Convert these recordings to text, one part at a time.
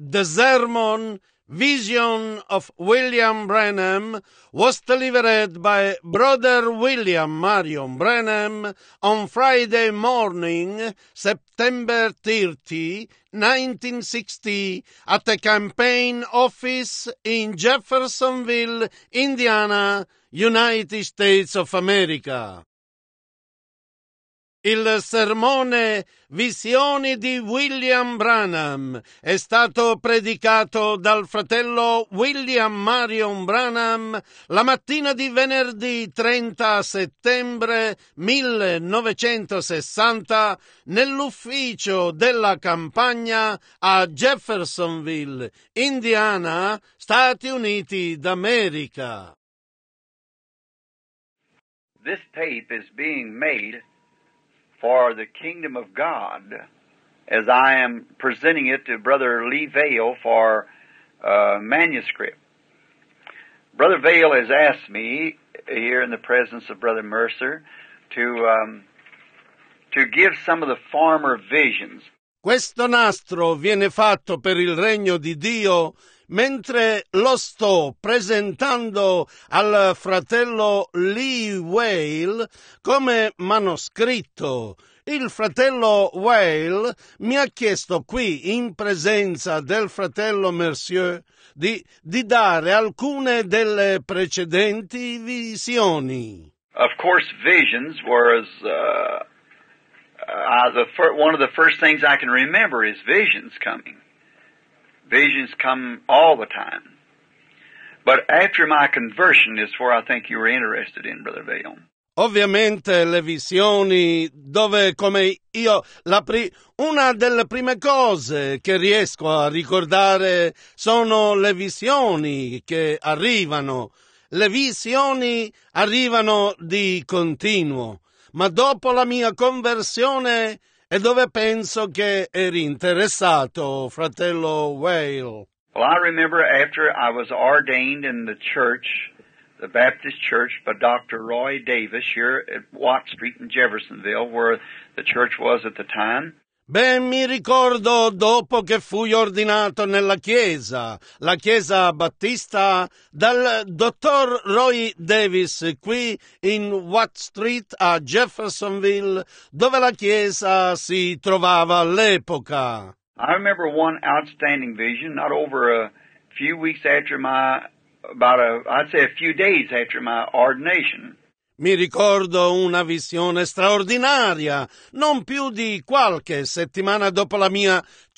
The sermon Vision of William Branham was delivered by Brother William Marion Branham on Friday morning, September 30, 1960, at the campaign office in Jeffersonville, Indiana, United States of America. Il sermone Visioni di William Branham è stato predicato dal fratello William Marion Branham la mattina di venerdì 30 settembre 1960 nell'ufficio della campagna a Jeffersonville, Indiana, Stati Uniti d'America. This tape is being made for the kingdom of God, as I am presenting it to Brother Lee Vale for manuscript. Brother Vale has asked me, here in the presence of Brother Mercer, to give some of the former visions. Questo nastro viene fatto per il regno di Dio mentre lo sto presentando al fratello Lee Vale come manoscritto. Il fratello Vale mi ha chiesto qui, in presenza del fratello Mercier, di dare alcune delle precedenti visioni. Of course, visions was one of the first things I can remember is visions coming. Visions come all the time. But after my conversion is where I think you were interested in, Brother Vale. Ovviamente le visioni dove, come io, una delle prime cose che riesco a ricordare sono le visioni che arrivano. Le visioni arrivano di continuo, ma dopo la mia conversione è dove penso che eri interessato, fratello Vale. Well, I remember after I was ordained in the church, the Baptist church, by Dr. Roy Davis here at Watt Street in Jeffersonville, where the church was at the time. Mi ricordo dopo che fui ordinato nella chiesa, la chiesa battista, dal dottor Roy Davis qui in Watt Street a Jeffersonville, dove la chiesa si trovava all'epoca. I remember one outstanding vision, not over a few weeks after I'd say a few days after my ordination. Mi ricordo una visione straordinaria, non più di qualche settimana dopo la mia,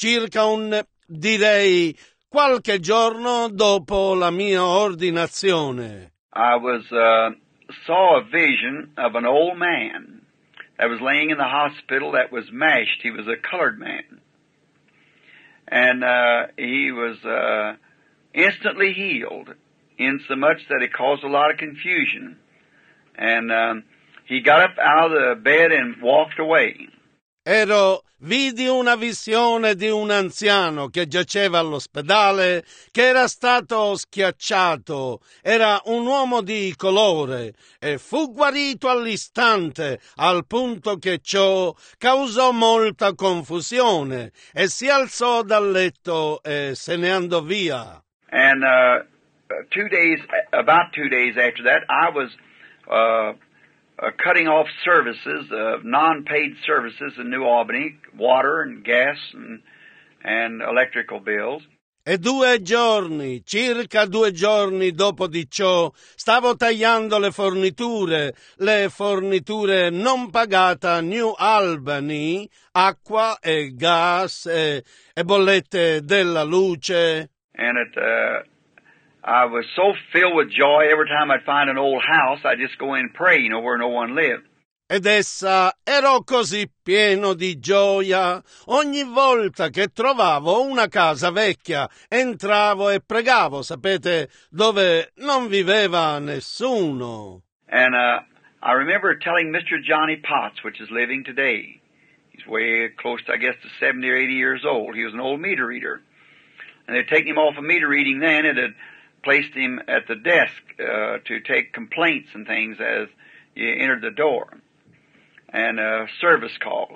direi qualche giorno dopo la mia ordinazione. I saw a vision of an old man that was laying in the hospital that was mashed. He was a colored man. And he was instantly healed, insomuch that it caused a lot of confusion. And he got up out of the bed and walked away. Vidi una visione di un anziano che giaceva all'ospedale, che era stato schiacciato, era un uomo di colore e fu guarito all'istante, al punto che ciò causò molta confusione e si alzò dal letto e se ne andò via. And about 2 days after that, I was cutting off services, non-paid services in New Albany, water and gas and electrical bills. E circa 2 giorni dopo di ciò, stavo tagliando le forniture non pagate a New Albany, acqua e gas e bollette della luce. And I was so filled with joy every time I'd find an old house, I'd just go in and pray, where no one lived. Ed ero così pieno di gioia. Ogni volta che trovavo una casa vecchia, entravo e pregavo, sapete, dove non viveva nessuno. And I remember telling Mr. Johnny Potts, which is living today. He's way close to, I guess, to 70 or 80 years old. He was an old meter reader. And they'd taken him off of meter reading then, and had placed him at the desk to take complaints and things as you entered the door, and service calls.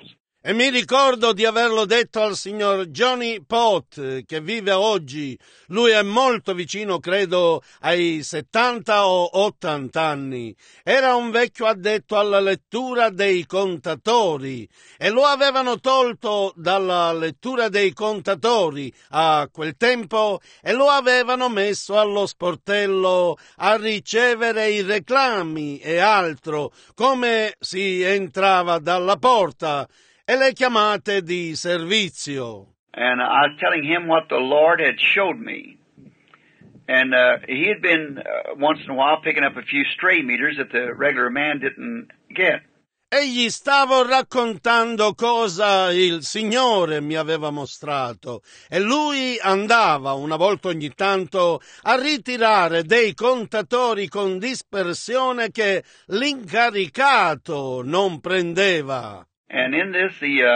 E mi ricordo di averlo detto al signor Johnny Pott, che vive oggi. Lui è molto vicino, credo, ai 70 o 80 anni. Era un vecchio addetto alla lettura dei contatori e lo avevano tolto dalla lettura dei contatori a quel tempo e lo avevano messo allo sportello a ricevere i reclami e altro, come si entrava dalla porta, e le chiamate di servizio. And I was telling him what the Lord had showed me. And he had been once in a while picking up a few stray meters that the regular man didn't get. E gli stavo raccontando cosa il Signore mi aveva mostrato e lui andava una volta ogni tanto a ritirare dei contatori con dispersione che l'incaricato non prendeva. And in this,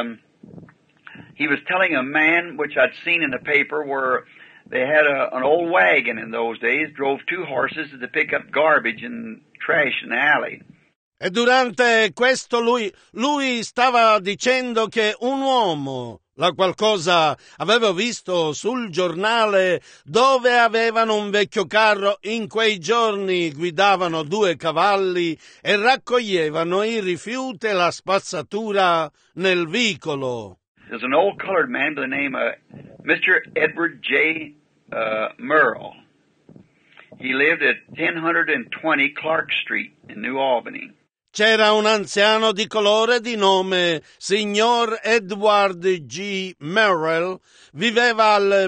he was telling a man, which I'd seen in the paper, where they had an old wagon in those days, drove two horses to pick up garbage and trash in the alley. E durante questo lui stava dicendo che un uomo, la qualcosa avevo visto sul giornale, dove avevano un vecchio carro, in quei giorni guidavano 2 cavalli e raccoglievano i rifiuti e la spazzatura nel vicolo. There's an old colored man by the name of Mr. Edward J. Merle. He lived at 1020 Clark Street in New Albany. C'era un anziano di colore di nome Signor Edward G. Merrill, viveva al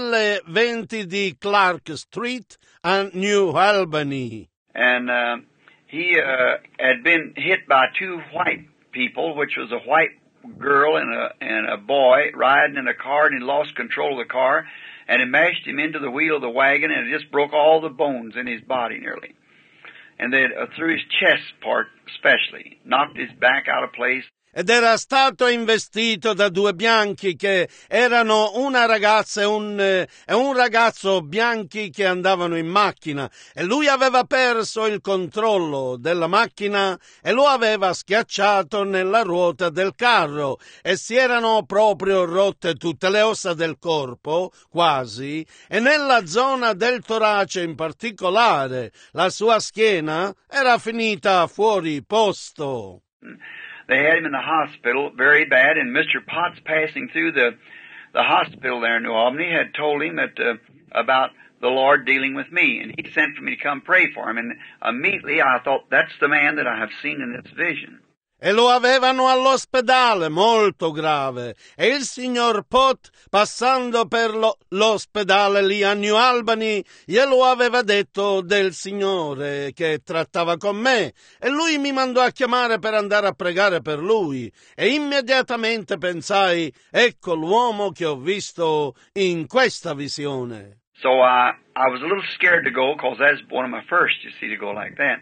1020 di Clark Street a New Albany. And he had been hit by 2 white people, which was a white girl and a boy riding in a car, and he lost control of the car, and it mashed him into the wheel of the wagon, and it just broke all the bones in his body nearly. And then through his chest part especially, knocked his back out of place. Ed era stato investito da 2 bianchi che erano una ragazza e un ragazzo bianchi che andavano in macchina e lui aveva perso il controllo della macchina e lo aveva schiacciato nella ruota del carro e si erano proprio rotte tutte le ossa del corpo, quasi, e nella zona del torace in particolare la sua schiena era finita fuori posto. They had him in the hospital very bad, and Mr. Potts, passing through the hospital there in New Albany, had told him that about the Lord dealing with me, and he sent for me to come pray for him. And immediately I thought, that's the man that I have seen in this vision. E lo avevano all'ospedale, molto grave, e il signor Pott, passando per l'ospedale lì a New Albany, glielo aveva detto del Signore che trattava con me, e lui mi mandò a chiamare per andare a pregare per lui, e immediatamente pensai, ecco l'uomo che ho visto in questa visione. So I was a little scared to go, because that's one of my first, you see, to go like that.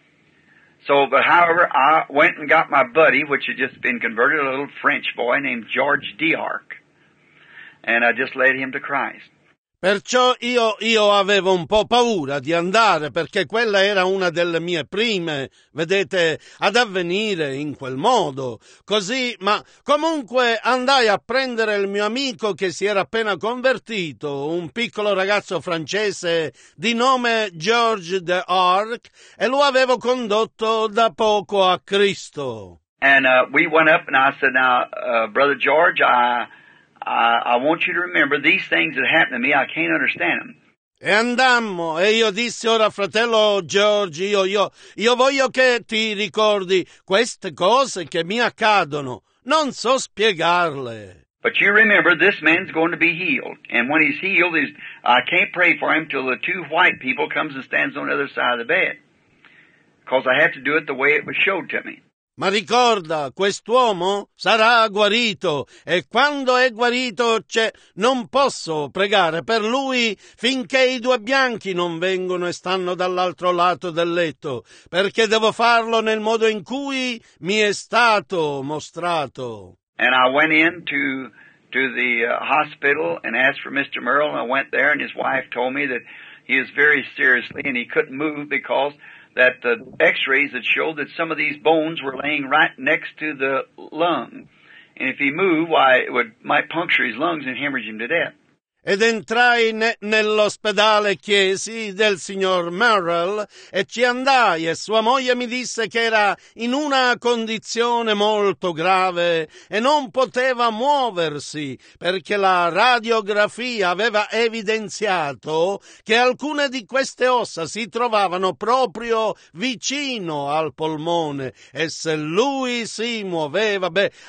So, but however, I went and got my buddy, which had just been converted, a little French boy named George D'Arc, and I just led him to Christ. Perciò io avevo un po' paura di andare, perché quella era una delle mie prime, vedete, ad avvenire in quel modo. Così, ma comunque andai a prendere il mio amico che si era appena convertito, un piccolo ragazzo francese di nome George D'Arc, e lo avevo condotto da poco a Cristo. And we went up, and I said, now, Brother George, I want you to remember these things that happened to me, I can't understand them. E andammo, e io dissi, ora fratello George, io voglio che ti ricordi queste cose che mi accadono, non so spiegarle. But you remember, this man's going to be healed. And when he's healed, I can't pray for him till the 2 white people comes and stands on the other side of the bed. Because I have to do it the way it was showed to me. Ma ricorda, quest'uomo sarà guarito e quando è guarito non posso pregare per lui finché i 2 bianchi non vengono e stanno dall'altro lato del letto, perché devo farlo nel modo in cui mi è stato mostrato. And I went in to the hospital and asked for Mr. Merle, and I went there, and his wife told me that he was very seriously and he couldn't move because that the x-rays had showed that some of these bones were laying right next to the lung. and if he moved, why, might puncture his lungs and hemorrhage him to death. Ed entrai nell'ospedale e chiesi del signor Merrill e ci andai e sua moglie mi disse che era in una condizione molto grave e non poteva muoversi perché la radiografia aveva evidenziato che alcune di queste ossa si trovavano proprio vicino al polmone e se lui si muoveva,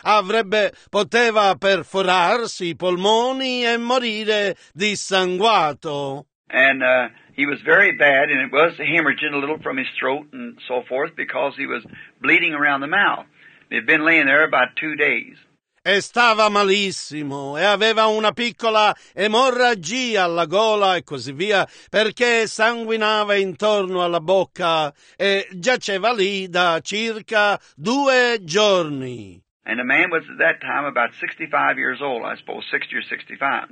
poteva perforarsi i polmoni e morire dissanguato. And he was very bad, and it was hemorrhaging a little from his throat and so forth because he was bleeding around the mouth. He'd been laying there about 2 days. E stava malissimo e aveva una piccola emorragia alla gola e così via perché sanguinava intorno alla bocca e giaceva lì da circa 2 giorni. And the man was at that time about 65 years old, I suppose, 60 or 65.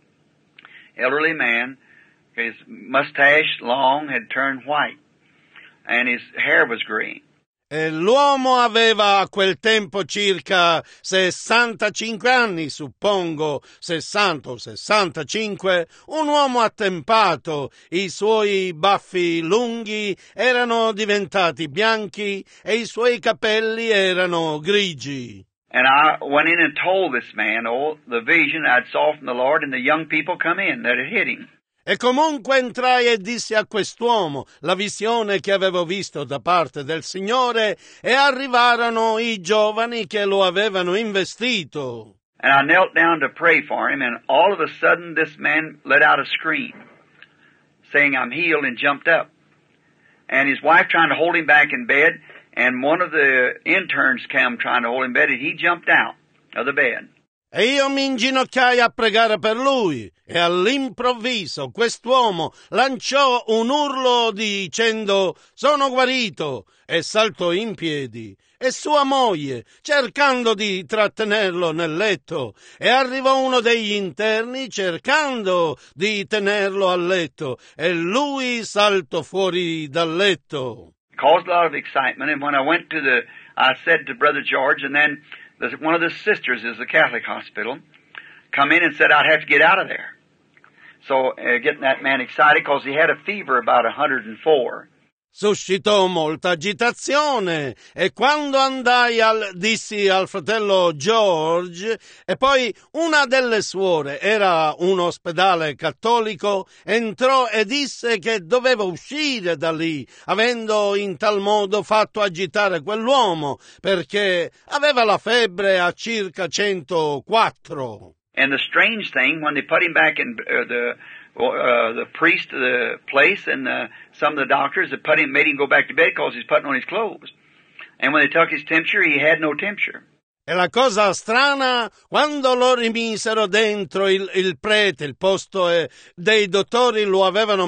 Elderly man, his mustache long had turned white, and his hair was green. E l'uomo aveva a quel tempo circa 65 anni, suppongo, 60 o 65, un uomo attempato, i suoi baffi lunghi erano diventati bianchi e i suoi capelli erano grigi. And I went in and told this man, the vision I'd saw from the Lord, and the young people come in that had hit him. E comunque entrai e dissi a quest'uomo la visione che avevo visto da parte del Signore e arrivarono i giovani che lo avevano investito. And I knelt down to pray for him, and all of a sudden this man let out a scream, saying, "I'm healed," and jumped up. And his wife trying to hold him back in bed, and one of the interns came trying to hold him in bed, and he jumped out of the bed. E io mi inginocchiai a pregare per lui e all'improvviso quest'uomo lanciò un urlo dicendo «Sono guarito!» e saltò in piedi. E sua moglie, cercando di trattenerlo nel letto, e arrivò uno degli interni cercando di tenerlo a letto e lui saltò fuori dal letto. Caused a lot of excitement, and when I said to Brother George, and then one of the sisters is the Catholic hospital, come in and said I'd have to get out of there. So getting that man excited because he had a fever about 104. Suscitò molta agitazione e quando andai dissi al fratello George e poi una delle suore, era un ospedale cattolico, entrò e disse che doveva uscire da lì, avendo in tal modo fatto agitare quell'uomo perché aveva la febbre a circa 104. And the strange thing, when they put him back in the priest of the place and some of the doctors that made him go back to bed because he's putting on his clothes. And when they took his temperature, he had no temperature. E la cosa strana, quando lo rimisero dentro il prete, il posto dei dottori lo avevano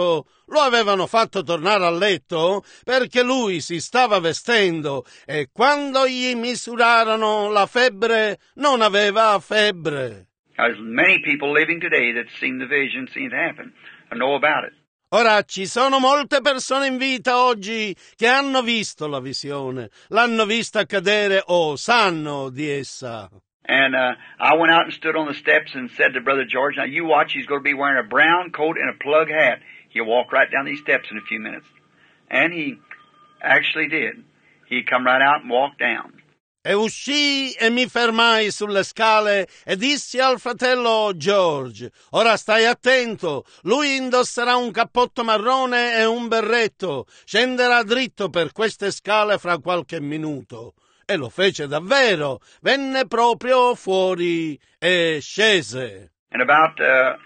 fatto tornare a letto perché lui si stava vestendo e quando gli misurarono la febbre non aveva febbre. There's many people living today that seen the vision, seen it happen, and know about it. Ora ci sono molte persone in vita oggi che hanno visto la visione, l'hanno vista accadere o sanno di essa. And I went out and stood on the steps and said to Brother George, now you watch, he's going to be wearing a brown coat and a plug hat. He'll walk right down these steps in a few minutes. And he actually did. He come right out and walked down. E uscii e mi fermai sulle scale e dissi al fratello George, ora stai attento, lui indosserà un cappotto marrone e un berretto, scenderà dritto per queste scale fra qualche minuto. E lo fece davvero, venne proprio fuori e scese. And about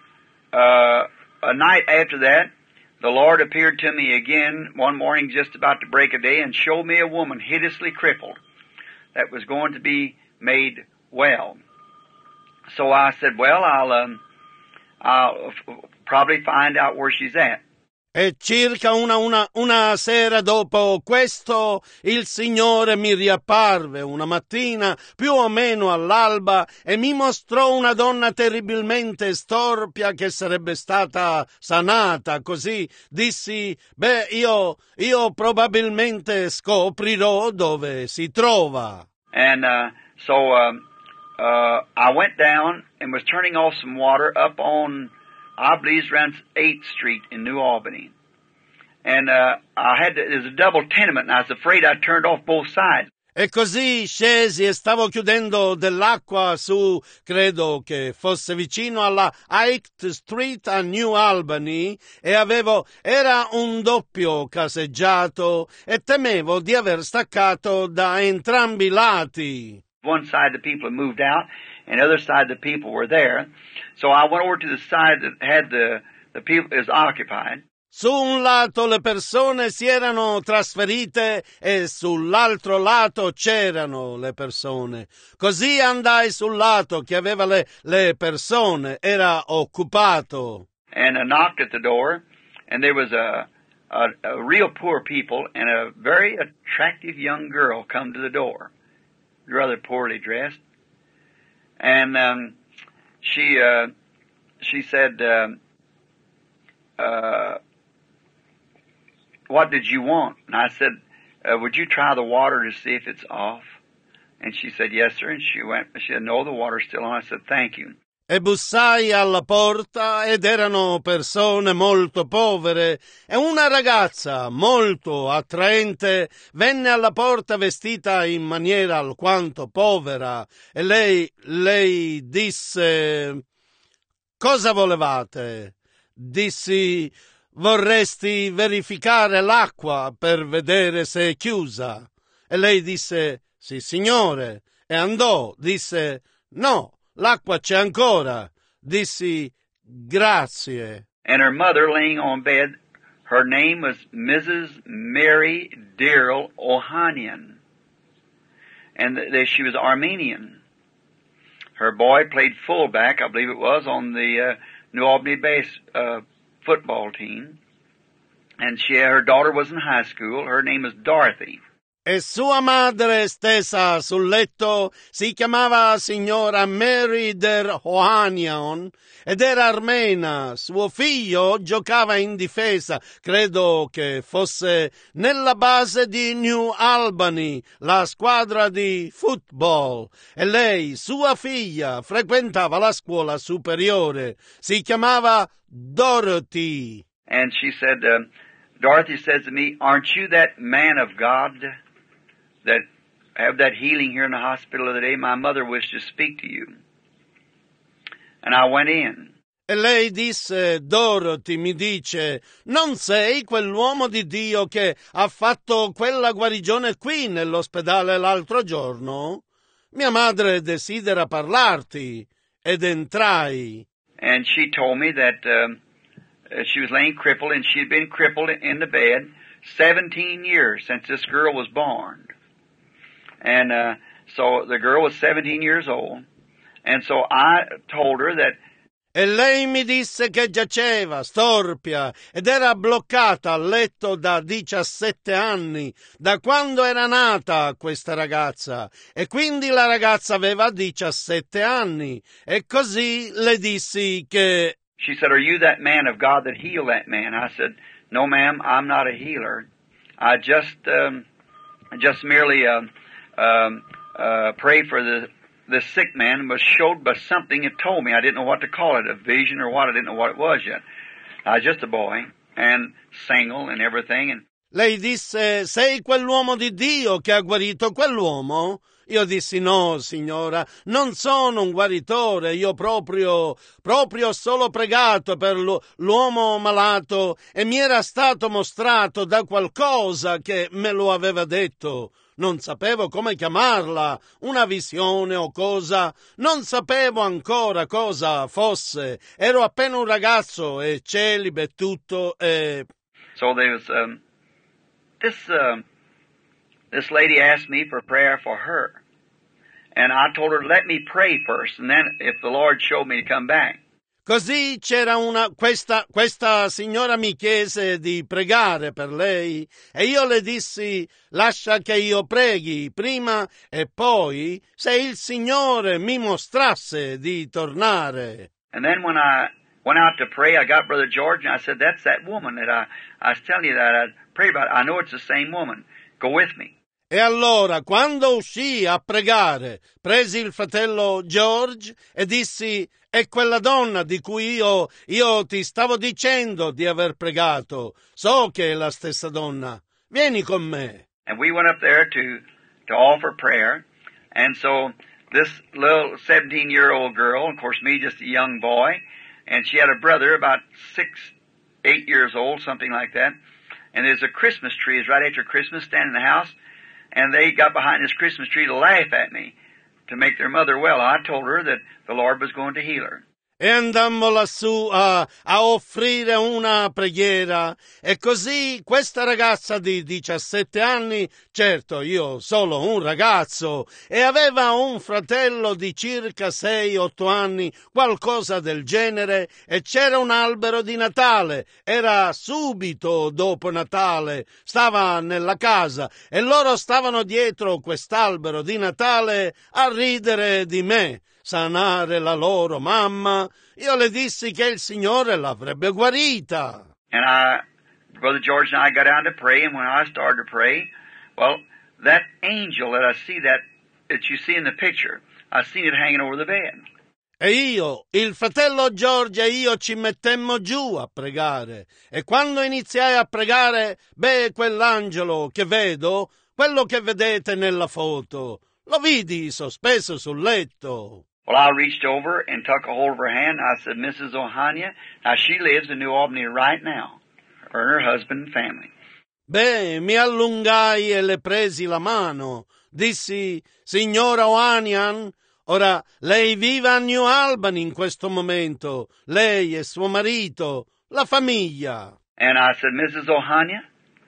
a night after that, the Lord appeared to me again one morning just about to break a day and showed me a woman hideously crippled that was going to be made well. So I said, well, I'll probably find out where she's at. E circa una sera dopo questo, il Signore mi riapparve una mattina, più o meno all'alba, e mi mostrò una donna terribilmente storpia che sarebbe stata sanata. Così dissi, io probabilmente scoprirò dove si trova. And so I went down and was turning off some water up on, I believe, around 8th Street in New Albany. And there's a double tenement, and I was afraid I turned off both sides. E così scesi e stavo chiudendo dell'acqua su, credo che fosse vicino alla 8th Street a New Albany, e era un doppio caseggiato e temevo di aver staccato da entrambi i lati. One side the people had moved out, and the other side the people were there. So I went over to the side that had the people is occupied. Su un lato le persone si erano trasferite e sull'altro lato c'erano le persone. Così andai sul lato che aveva le persone, era occupato. And I knocked at the door, and there was a real poor people and a very attractive young girl come to the door, rather poorly dressed. And she said, what did you want? And I said, would you try the water to see if it's off? And she said, yes, sir. And she said, no, the water's still on. I said, thank you. E bussai alla porta ed erano persone molto povere e una ragazza molto attraente venne alla porta vestita in maniera alquanto povera e lei disse, cosa volevate? Dissi, vorresti verificare l'acqua per vedere se è chiusa? E lei disse, sì signore, e andò, disse, no, l'acqua c'è ancora. Dissi, grazie. And her mother laying on bed, her name was Mrs. Mary Darrell Ohanian. And she was Armenian. Her boy played fullback, I believe it was, on the New Albany base football team. And her daughter was in high school. Her name was Dorothy. E sua madre, stesa sul letto, si chiamava signora Mary der Ohanian ed era armena. Suo figlio giocava in difesa, credo che fosse nella base di New Albany, la squadra di football. E lei, sua figlia, frequentava la scuola superiore. Si chiamava Dorothy. And she said, Dorothy says to me, aren't you that man of God that have that healing here in the hospital today? My mother wished to speak to you. And I went in. E lei disse, Dorothy mi dice, non sei quell'uomo di Dio che ha fatto quella guarigione qui nell'ospedale l'altro giorno? Mia madre desidera parlarti. Ed entrai. And she told me that she was laying crippled, and she had been crippled in the bed 17 years since this girl was born. And so the girl was 17 years old. And so I told her that. E lei mi disse che giaceva storpia ed era bloccata a letto da 17 anni, da quando era nata questa ragazza. E quindi la ragazza aveva 17 anni. E così le dissi che. She said, are you that man of God that healed that man? I said, no ma'am, I'm not a healer. I just merely pray for the sick man, was showed by something it told me. I didn't know what to call it, a vision or what. I didn't know what it was yet. I was just a boy and single and everything. And lei disse, sei quell'uomo di Dio che ha guarito quell'uomo? Io dissi, no signora, non sono un guaritore, io proprio ho solo pregato per l'uomo malato e mi era stato mostrato da qualcosa che me lo aveva detto. Non sapevo come chiamarla, una visione o cosa, non sapevo ancora cosa fosse. Ero appena un ragazzo e celibe e tutto e. So there was this lady asked me for prayer for her. And I told her, let me pray first, and then if the Lord showed me to come back. Così c'era questa signora mi chiese di pregare per lei e io le dissi lascia che io preghi prima e poi se il Signore mi mostrasse di tornare. And then when I went out to pray, I got Brother George and I said, that's that woman that I was telling you that I prayed about. I know it's the same woman. Go with me. E allora, quando uscii a pregare, presi il fratello George e dissi: è quella donna di cui io ti stavo dicendo di aver pregato. So che è la stessa donna. Vieni con me. And we went up there to offer prayer. And so this little 17-year-old girl, of course me just a young boy, and she had a brother about 8 years old, something like that. And there's a Christmas tree, it's right after Christmas, standing in the house. And they got behind this Christmas tree to laugh at me, to make their mother well. I told her that the Lord was going to heal her. E andammo lassù a offrire una preghiera, e così questa ragazza di 17 anni, certo io solo un ragazzo, e aveva un fratello di circa 6-8 anni, qualcosa del genere, e c'era un albero di Natale, era subito dopo Natale, stava nella casa, e loro stavano dietro quest'albero di Natale a ridere di me, sanare la loro mamma. Io le dissi che il Signore l'avrebbe guarita. And Brother George and I got down to pray, and when I started to pray, well, that angel that you see in the picture, I seen it hanging over the bed. E io, il fratello George e io ci mettemmo giù a pregare, e quando iniziai a pregare, quell'angelo che vedo, quello che vedete nella foto, lo vidi sospeso sul letto. Well, I reached over and took a hold of her hand. I said, Mrs. Ohania, now she lives in New Albany right now, her and her husband and family. Mi allungai e le presi la mano. Dissi: signora Ohanian, ora lei vive a New Albany in questo momento, lei e suo marito, la famiglia. And I said, Mrs. Ohania,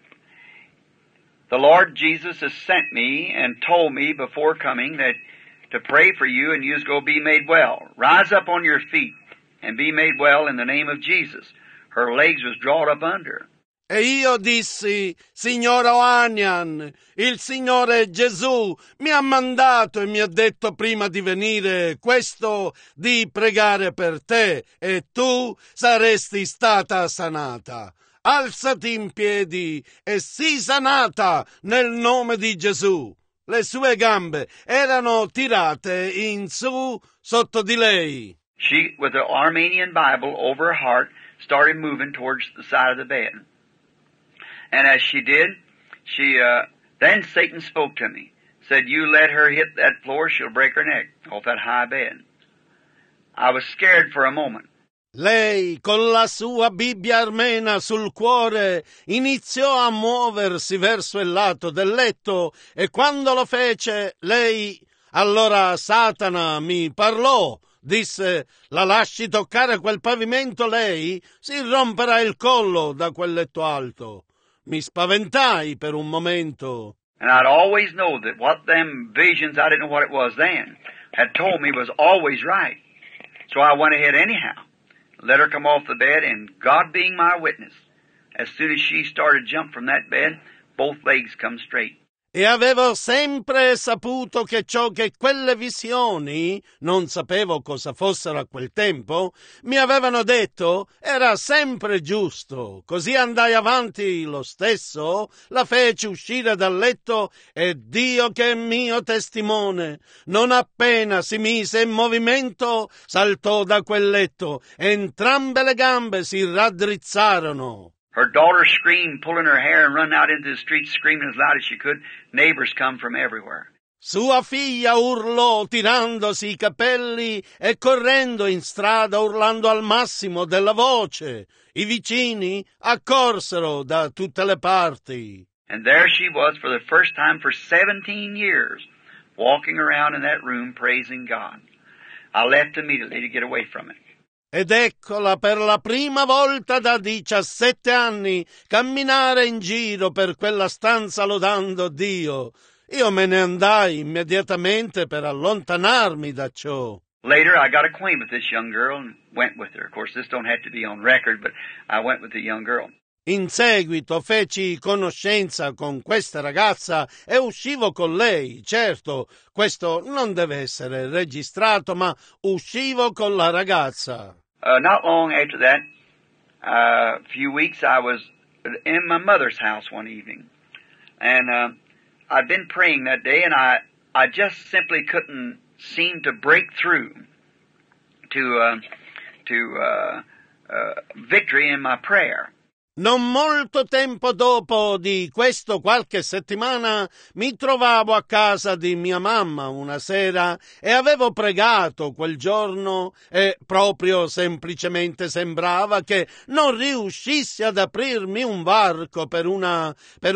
the Lord Jesus has sent me and told me before coming that to pray for you and you's going to be made well. Rise up on your feet and be made well in the name of Jesus. Her legs was drawn up under. E io dissi: signora Ohanian, il Signore Gesù mi ha mandato e mi ha detto prima di venire questo, di pregare per te, e tu saresti stata sanata. Alzati in piedi e sii sanata nel nome di Gesù. Le sue gambe erano tirate in su sotto di lei. She, with the Armenian Bible over her heart, started moving towards the side of the bed. And as she did, then Satan spoke to me. Said, you let her hit that floor, she'll break her neck off that high bed. I was scared for a moment. Lei, con la sua Bibbia armena sul cuore, iniziò a muoversi verso il lato del letto, e quando lo fece, allora Satana mi parlò, disse: la lasci toccare quel pavimento, lei si romperà il collo da quel letto alto. Mi spaventai per un momento. And I'd always know that what them visions, I didn't know what it was then, had told me was always right. So I went ahead anyhow. Let her come off the bed, and God being my witness, as soon as she started to jump from that bed, both legs come straight. E avevo sempre saputo che ciò che quelle visioni, non sapevo cosa fossero a quel tempo, mi avevano detto era sempre giusto. Così andai avanti lo stesso, la feci uscire dal letto, e Dio che è mio testimone, non appena si mise in movimento, saltò da quel letto, e entrambe le gambe si raddrizzarono. Her daughter screamed, pulling her hair and running out into the street screaming as loud as she could. Neighbors come from everywhere. Sua figlia urlò tirandosi i capelli e correndo in strada urlando al massimo della voce. I vicini accorsero da tutte le parti. And there she was for the first time for 17 years, walking around in that room praising God. I left immediately to get away from it. Ed eccola per la prima volta da 17 anni camminare in giro per quella stanza lodando Dio. Io me ne andai immediatamente per allontanarmi da ciò. Later I got acquainted with this young girl and went with her. Of course, this don't have to be on record, but I went with the young girl. In seguito feci conoscenza con questa ragazza e uscivo con lei. Certo, questo non deve essere registrato, ma uscivo con la ragazza. Not long after that, a few weeks, I was in my mother's house one evening. And I'd been praying that day, and I just simply couldn't seem to break through to victory in my prayer. Non molto tempo dopo di questo, qualche settimana, mi trovavo a casa di mia mamma una sera e avevo pregato quel giorno e proprio semplicemente sembrava che non riuscissi ad aprirmi un varco per una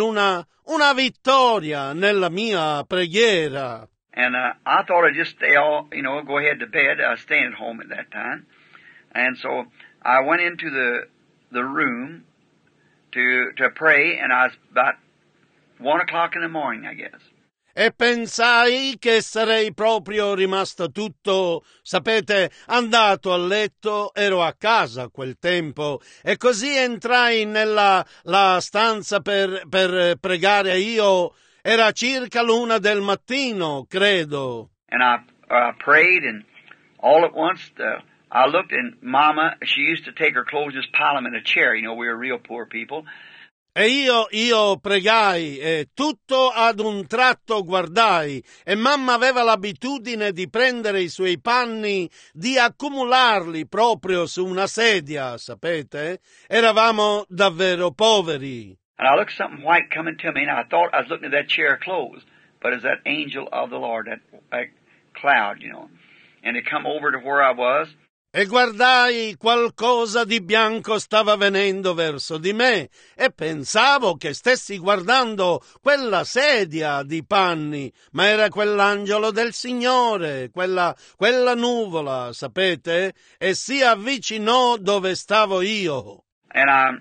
vittoria nella mia preghiera. And I thought I'd just go ahead to bed. I was staying at home at that time. And so I went into the room to pray, and I was about 1 o'clock in the morning, I guess. E pensai che sarei proprio rimasto tutto, sapete, andato a letto, ero a casa a quel tempo, e così entrai nella la stanza per pregare. Io era circa l'1 del mattino, credo. And I prayed, and all at once I looked, and Mama, she used to take her clothes and just pile them in a chair. You know, we were real poor people. E io pregai e tutto ad un tratto guardai e mamma aveva l'abitudine di prendere i suoi panni, di accumularli proprio su una sedia, sapete? Eravamo davvero poveri. And I looked something white coming to me, and I thought I was looking at that chair of clothes, but it's that angel of the Lord, that cloud, you know. And it come over to where I was. E guardai qualcosa di bianco stava venendo verso di me e pensavo che stessi guardando quella sedia di panni, ma era quell'angelo del Signore, quella nuvola, sapete? E si avvicinò dove stavo io. And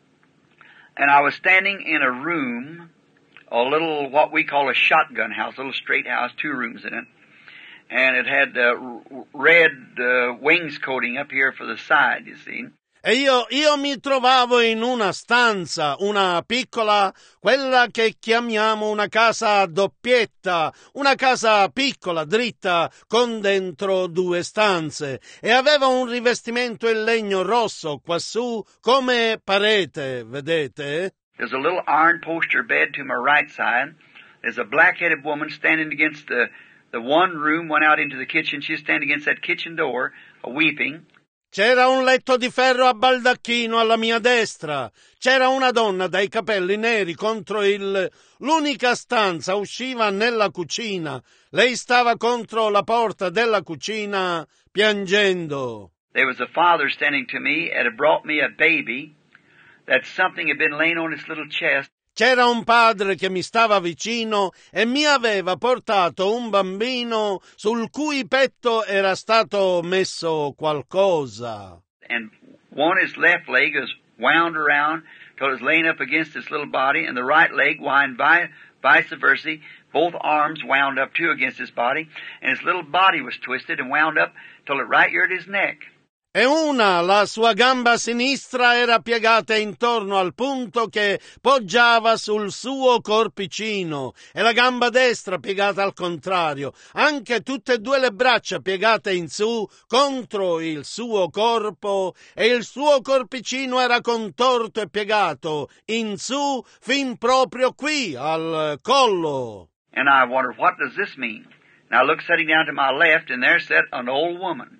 I was standing in a room, a little, what we call a shotgun house, a little straight house, 2 rooms in it. And it had red wainscoting up here for the side, you see. E io mi trovavo in una stanza, una piccola, quella che chiamiamo una casa a doppietta, una casa piccola, dritta, con dentro 2 stanze, e aveva un rivestimento in legno rosso quassù come parete, vedete? There's a little iron poster bed to my right side. There's a black-headed woman standing against the one room, went out into the kitchen. She's standing against that kitchen door, weeping. C'era un letto di ferro a baldacchino alla mia destra. C'era una donna dai capelli neri contro l'unica stanza, usciva nella cucina. Lei stava contro la porta della cucina piangendo. There was a father standing to me and had brought me a baby that something had been laying on his little chest. C'era un padre che mi stava vicino e mi aveva portato un bambino sul cui petto era stato messo qualcosa. And his left leg was wound around till it was laying up against his little body, and the right leg wound vice versa, both arms wound up too against his body, and his little body was twisted and wound up till it right here at his neck. E la sua gamba sinistra era piegata intorno al punto che poggiava sul suo corpicino e la gamba destra piegata al contrario, anche tutte e 2 le braccia piegate in su contro il suo corpo, e il suo corpicino era contorto e piegato in su fin proprio qui al collo. And I wondered, what does this mean? And I looked sitting down to my left, and there sat an old woman,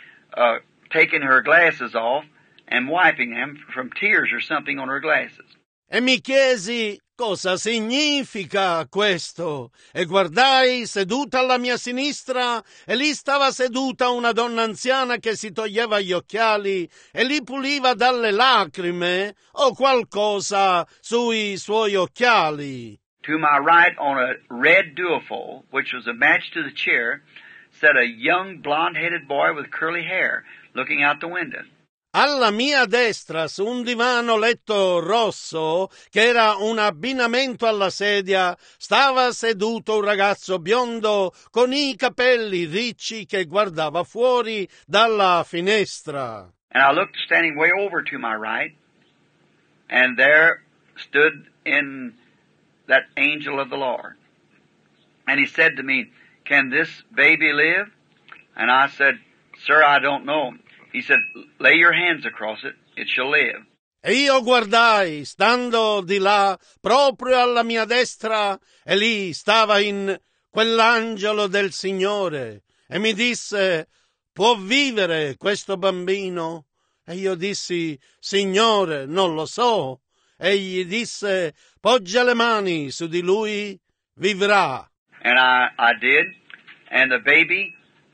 taking her glasses off and wiping them from tears or something on her glasses. E mi chiesi cosa significa questo, e guardai seduta alla mia sinistra, e lì stava seduta una donna anziana che si toglieva gli occhiali e li puliva dalle lacrime o qualcosa sui suoi occhiali. To my right, on a red duofold, which was a match to the chair, sat a young blonde-headed boy with curly hair, looking out the window. Alla mia destra, su un divano letto rosso, che era un abbinamento alla sedia, stava seduto un ragazzo biondo con i capelli ricci che guardava fuori dalla finestra. And I looked, standing way over to my right, and there stood in that angel of the Lord. And he said to me, "Can this baby live?" And I said, "Sir, I don't know." He said, "Lay your hands across it, it shall live." E io guardai, stando di là, proprio alla mia destra, e lì stava in quell'angelo del Signore, e mi disse: può vivere questo bambino? E io dissi: Signore, non lo so. Egli disse: poggia le mani su di lui, vivrà. And I did, and the baby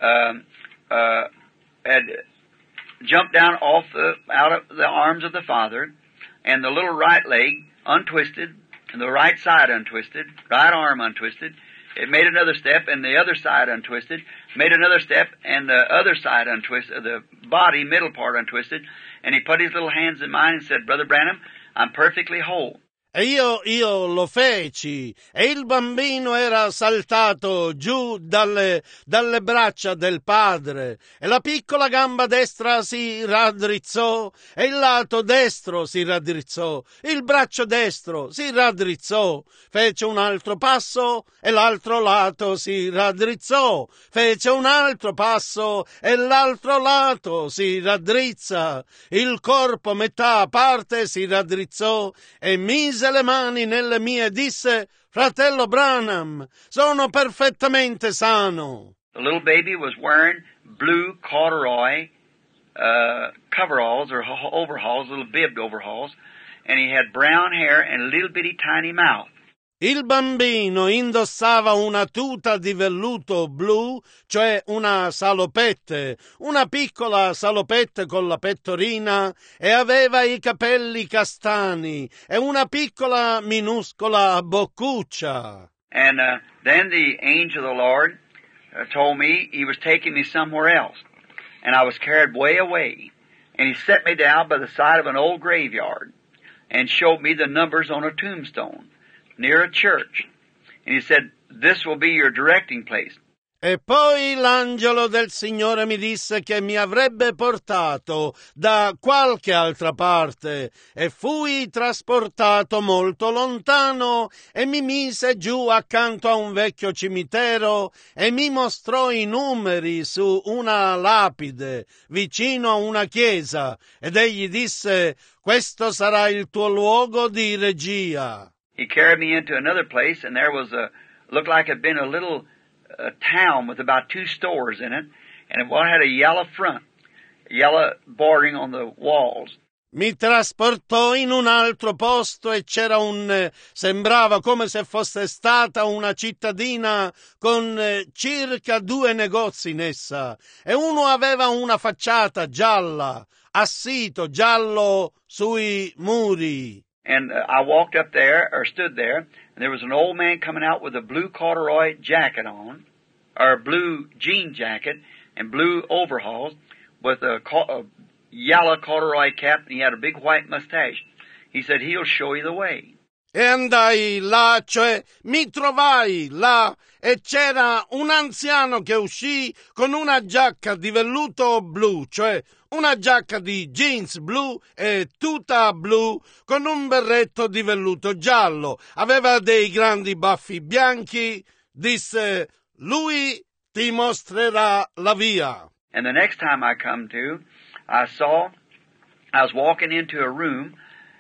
had jumped down out of the arms of the father, and the little right leg untwisted, and the right side untwisted, right arm untwisted. It made another step, and the other side untwisted, made another step, and the other side untwisted, the body, middle part untwisted, and he put his little hands in mine and said, Brother Branham, I'm perfectly whole. E io lo feci, e il bambino era saltato giù dalle braccia del padre, e la piccola gamba destra si raddrizzò, e il lato destro si raddrizzò, il braccio destro si raddrizzò, fece un altro passo, e l'altro lato si raddrizzò, fece un altro passo, e l'altro lato si raddrizza, il corpo metà parte si raddrizzò, e mise le mani nelle mie e disse: fratello Branham, sono perfettamente sano. The little baby was wearing blue corduroy coveralls or overalls, little bibbed overalls, and he had brown hair and a little bitty tiny mouth. Il bambino indossava una tuta di velluto blu, cioè una salopette, una piccola salopette con la pettorina, e aveva i capelli castani e una piccola minuscola boccuccia. And then the angel of the Lord told me he was taking me somewhere else, and I was carried way away, and he set me down by the side of an old graveyard and showed me the numbers on a tombstone near a church. And he said, this will be your directing place. E poi l'angelo del Signore mi disse che mi avrebbe portato da qualche altra parte, e fui trasportato molto lontano e mi mise giù accanto a un vecchio cimitero e mi mostrò i numeri su una lapide vicino a una chiesa, ed egli disse: questo sarà il tuo luogo di regia. He carried me into another place, and there was looked like it had been a little town with about 2 stores in it, and one had a yellow front, yellow bordering on the walls. Mi trasportò in un altro posto e c'era sembrava come se fosse stata una cittadina con circa 2 negozi in essa, e uno aveva una facciata gialla, assito giallo sui muri. And I walked up there, or stood there, and there was an old man coming out with a blue corduroy jacket on, or a blue jean jacket, and blue overalls, with a yellow corduroy cap, and he had a big white mustache. He said, he'll show you the way. E andai là, cioè mi trovai là, e c'era un anziano che uscì con una giacca di velluto blu, cioè una giacca di jeans blu e tuta blu con un berretto di velluto giallo. Aveva dei grandi baffi bianchi. Disse: lui ti mostrerà la via. And the next time I come to, I was walking into a room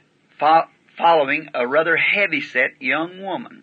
following a rather heavy-set young woman.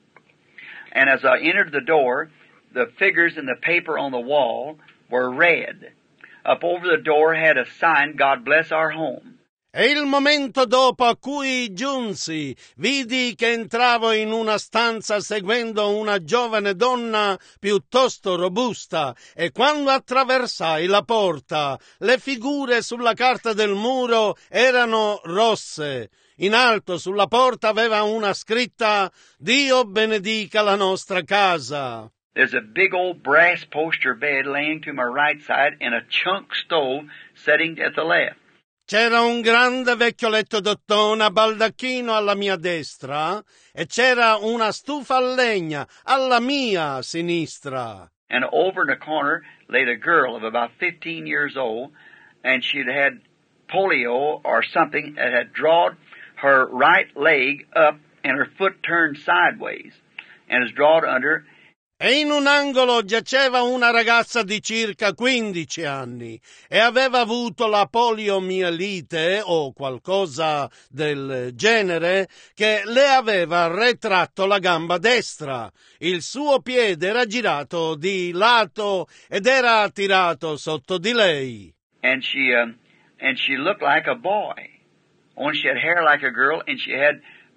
And as I entered the door, the figures in the paper on the wall were red. Up over the door had a sign, God bless our home. E il momento dopo a cui giunsi, vidi che entravo in una stanza seguendo una giovane donna piuttosto robusta, e quando attraversai la porta, le figure sulla carta del muro erano rosse. In alto sulla porta aveva una scritta: Dio benedica la nostra casa. There's a big old brass poster bed laying to my right side and a chunk stove sitting at the left. C'era un grande vecchio letto d'ottone a baldacchino alla mia destra e c'era una stufa a legna alla mia sinistra. And over in the corner laid a girl of about 15 years old, and she'd had polio or something that had drawn her right leg up and her foot turned sideways and is drawn under. E in un angolo giaceva una ragazza di circa 15 anni e aveva avuto la poliomielite o qualcosa del genere che le aveva retratto la gamba destra. Il suo piede era girato di lato ed era tirato sotto di lei. And she looked like a boy. Only she had hair like a girl, and she had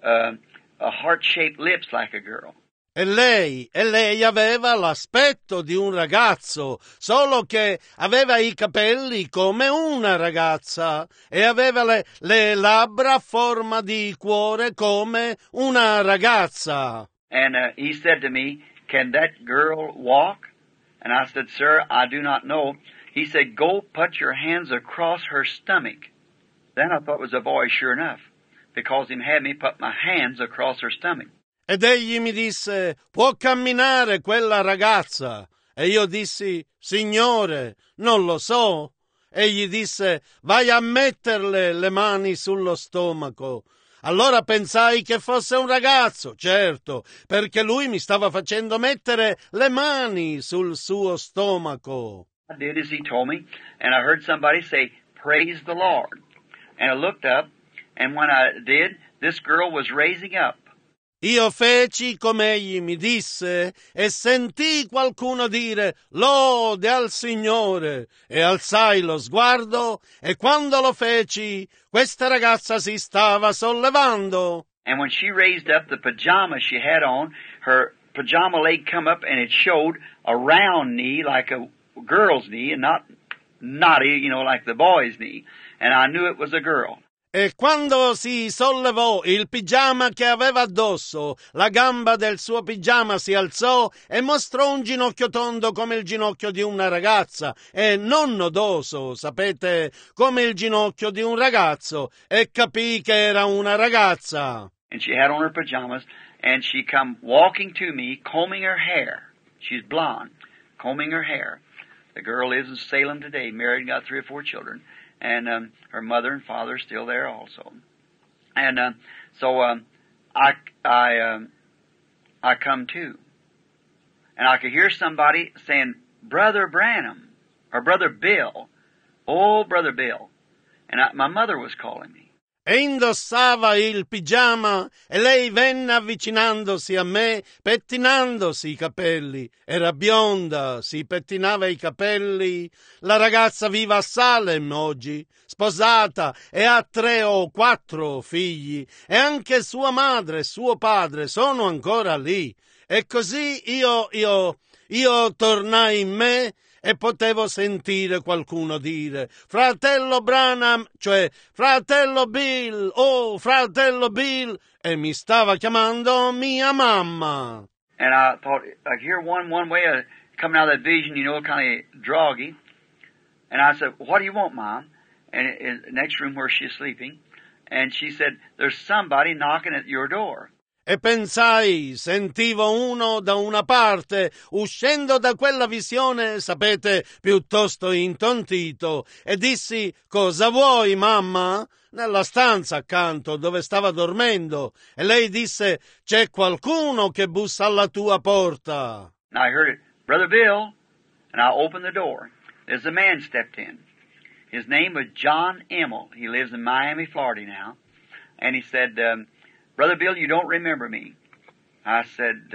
a heart-shaped lips like a girl. E lei aveva l'aspetto di un ragazzo, solo che aveva i capelli come una ragazza e aveva le labbra a forma di cuore come una ragazza. And he said to me, "Can that girl walk?" And I said, "Sir, I do not know." He said, "Go put your hands across her stomach." Then I thought it was a boy, sure enough, because he had me put my hands across her stomach. Ed egli mi disse, può camminare quella ragazza? E io dissi, Signore, non lo so. Egli disse, vai a metterle le mani sullo stomaco. Allora pensai che fosse un ragazzo, certo, perché lui mi stava facendo mettere le mani sul suo stomaco. I did as he told me, and I heard somebody say, "Praise the Lord." And I looked up, and when I did, this girl was raising up. Io feci come egli mi disse e sentii qualcuno dire lode al Signore e alzai lo sguardo e quando lo feci questa ragazza si stava sollevando. And when she raised up the pajama she had on, her pajama leg come up and it showed a round knee like a girl's knee and not knotty, like the boy's knee. And I knew it was a girl. E quando si sollevò il pigiama che aveva addosso, la gamba del suo pigiama si alzò e mostrò un ginocchio tondo come il ginocchio di una ragazza e non nodoso, sapete, come il ginocchio di un ragazzo, e capì che era una ragazza. And she had on her pajamas and she come walking to me, combing her hair. She's blonde, combing her hair. The girl lives in Salem today, married and got 3 or 4 children. And her mother and father are still there also. And so I come to, and I could hear somebody saying, "Brother Branham," or "Brother Bill." "Oh, Brother Bill." And my mother was calling me. E indossava il pigiama e lei venne avvicinandosi a me, pettinandosi i capelli. Era bionda, si pettinava i capelli. La ragazza vive a Salem oggi, sposata e ha 3 o 4 figli. E anche sua madre e suo padre sono ancora lì. E così io tornai in me e potevo sentire qualcuno dire fratello Branham, cioè fratello Bill, oh fratello Bill, e mi stava chiamando mia mamma. And I thought, I hear one way of coming out of that vision, kind of droggy. And I said, "What do you want, Mom?" And in the next room where she's sleeping. And she said, "There's somebody knocking at your door." E pensai, sentivo uno da una parte, uscendo da quella visione, sapete, piuttosto intontito, e dissi, cosa vuoi, mamma? Nella stanza accanto dove stava dormendo, e lei disse, c'è qualcuno che bussa alla tua porta. And I heard it, "Brother Bill," and I opened the door. There's a man stepped in. His name was John Emmel. He lives in Miami, Florida now. And he said, "Brother Bill, you don't remember me." I said,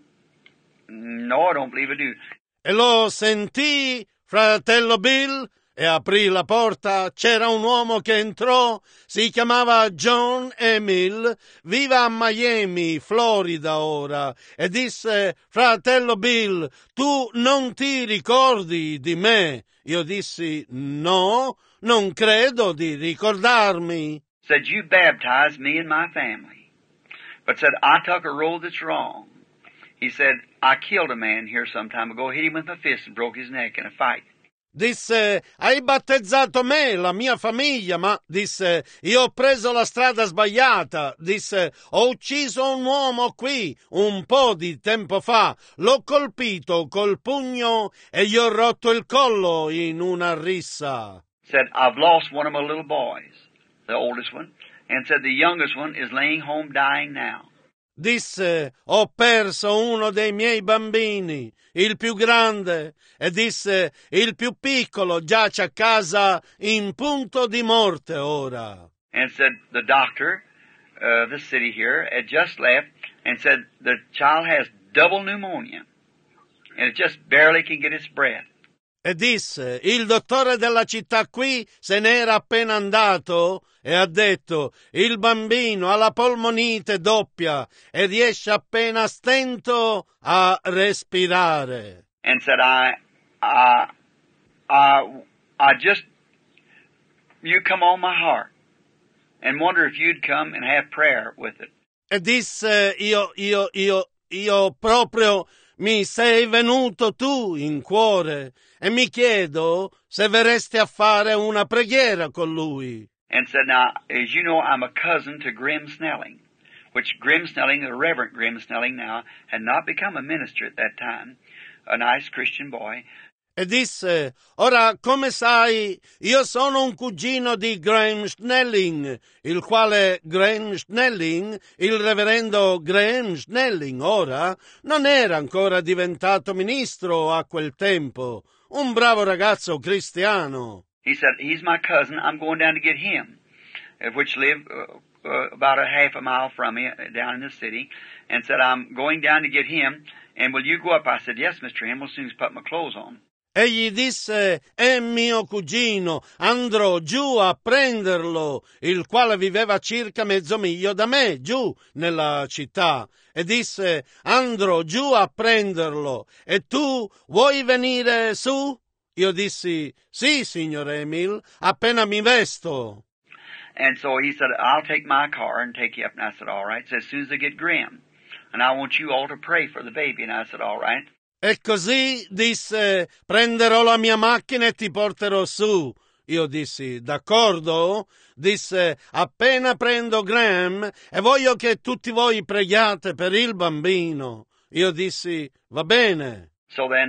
"No, I don't believe I do." E lo sentii, fratello Bill, e aprì la porta. C'era un uomo che entrò, si chiamava John Emil, vive a Miami, Florida ora, e disse, fratello Bill, tu non ti ricordi di me? Io dissi, no, non credo di ricordarmi. Said, "You baptized me and my family." But said, "I took a road that's wrong." He said, "I killed a man here some time ago, hit him with my fist and broke his neck in a fight." Disse, hai battezzato me, la mia famiglia, ma, disse, io ho preso la strada sbagliata. Disse, ho ucciso un uomo qui, un po' di tempo fa, l'ho colpito col pugno e gli ho rotto il collo in una rissa. Said, "I've lost one of my little boys, the oldest one, and said the youngest one is laying home dying now." Disse, ho perso uno dei miei bambini, il più grande, e disse, il più piccolo giace a casa in punto di morte ora. And said the doctor of the city here had just left and said the child has double pneumonia and it just barely can get its breath. E disse, il dottore della città qui se n'era appena andato e ha detto, il bambino ha la polmonite doppia e riesce appena a stento a respirare. And said, I just, you come on my heart and wonder if you'd come and have prayer with it. E disse, io proprio mi sei venuto tu in cuore e mi chiedo se verresti a fare una preghiera con lui. And said, now, as you know, I'm a cousin to Grim Snelling, which Grim Snelling, the Reverend Grim Snelling now, had not become a minister at that time, a nice Christian boy. E disse, ora, come sai, io sono un cugino di Graham Snelling, il quale Graham Snelling, il reverendo Graham Snelling, ora, non era ancora diventato ministro a quel tempo, un bravo ragazzo cristiano. He said, he's my cousin, I'm going down to get him, which lived about a half a mile from me down in the city, and said, I'm going down to get him, and will you go up? I said, yes, Mr. Hamill, as soon as I put my clothes on. Egli disse, è mio cugino, andrò giù a prenderlo, il quale viveva circa mezzo miglio da me, giù nella città. E disse, andrò giù a prenderlo, e tu vuoi venire su? Io dissi, sì, signor Emil, appena mi vesto. And so he said, I'll take my car and take you up. And I said, all right. He said, as soon as I get Grim. And I want you all to pray for the baby. And I said, all right. E così disse, prenderò la mia macchina e ti porterò su. Io dissi, d'accordo? Disse, appena prendo Graham e voglio che tutti voi preghiate per il bambino. Io dissi, va bene. So then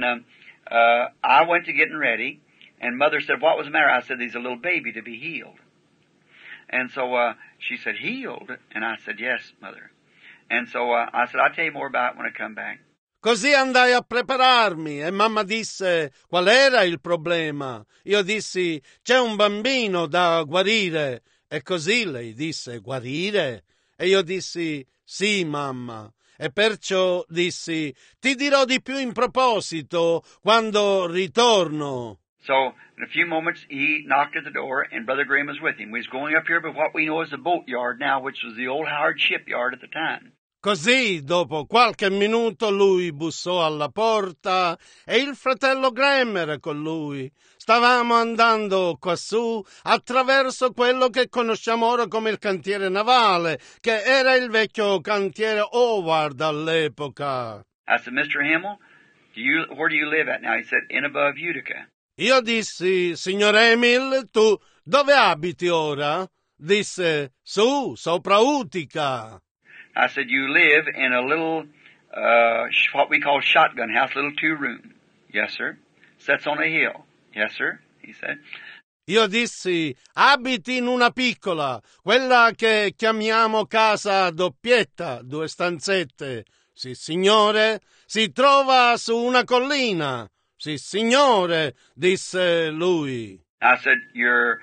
I went to getting ready, and Mother said, what was the matter? I said, there's a little baby to be healed. And so she said, healed? And I said, yes, Mother. And so I said, I'll tell you more about it when I come back. Così andai a prepararmi e mamma disse qual era il problema. Io dissi c'è un bambino da guarire e così lei disse guarire e io dissi sì mamma e perciò dissi ti dirò di più in proposito quando ritorno. So in a few moments he knocked at the door and Brother Graham was with him. We was going up here by what we know as the boatyard now, which was the old Howard shipyard at the time. Così, dopo qualche minuto, lui bussò alla porta e il fratello Graham era con lui. Stavamo andando quassù attraverso quello che conosciamo ora come il cantiere navale, che era il vecchio cantiere Howard all'epoca. I said, Mr. Hamill, where do you live at now? He said, in above Utica. Io dissi, signor Emil, tu dove abiti ora? Disse, su, sopra Utica. I said, you live in a little, what we call shotgun house, little 2-room. Yes, sir. Sets on a hill. Yes, sir, he said. Io dissi, abiti in una piccola, quella che chiamiamo casa doppietta, 2 stanzette. Sì, signore, si trova su una collina. Sì, signore, disse lui. I said, your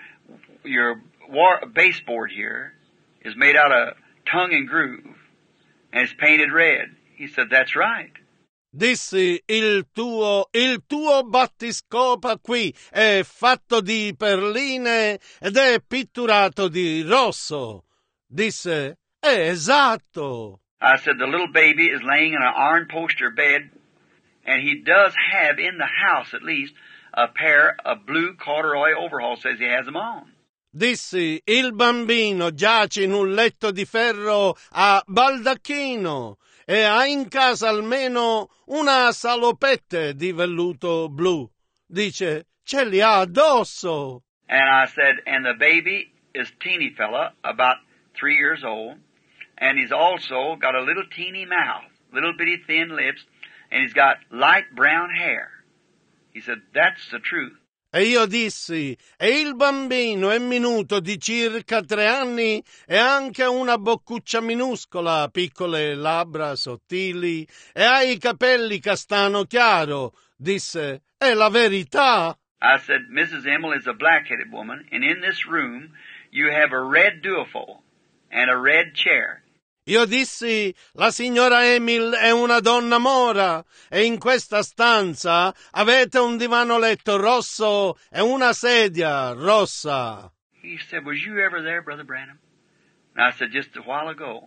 baseboard here is made out of tongue and groove. And it's painted red. He said, that's right. Dissi, il tuo battiscopa qui è fatto di perline ed è pitturato di rosso. Disse, è esatto. I said, the little baby is laying in an iron poster bed, and he does have in the house at least a pair of blue corduroy overalls, says he has them on. Dissi, il bambino giace in un letto di ferro a baldacchino e ha in casa almeno una salopette di velluto blu. Dice, ce li ha addosso. And I said, and the baby is teeny fella, about 3 years old, and he's also got a little teeny mouth, little bitty thin lips, and he's got light brown hair. He said, that's the truth. E io dissi, e il bambino è minuto di circa 3 anni e anche una boccuccia minuscola, piccole labbra sottili e ha i capelli castano chiaro. Disse, è la verità. I said, Mrs. Emmel is a black-headed woman, and in this room you have a red duofold and a red chair. Io dissi, la signora Emil è una donna mora e in questa stanza avete un divano letto rosso e una sedia rossa. He said, was you ever there, Brother Branham? And I said, just a while ago.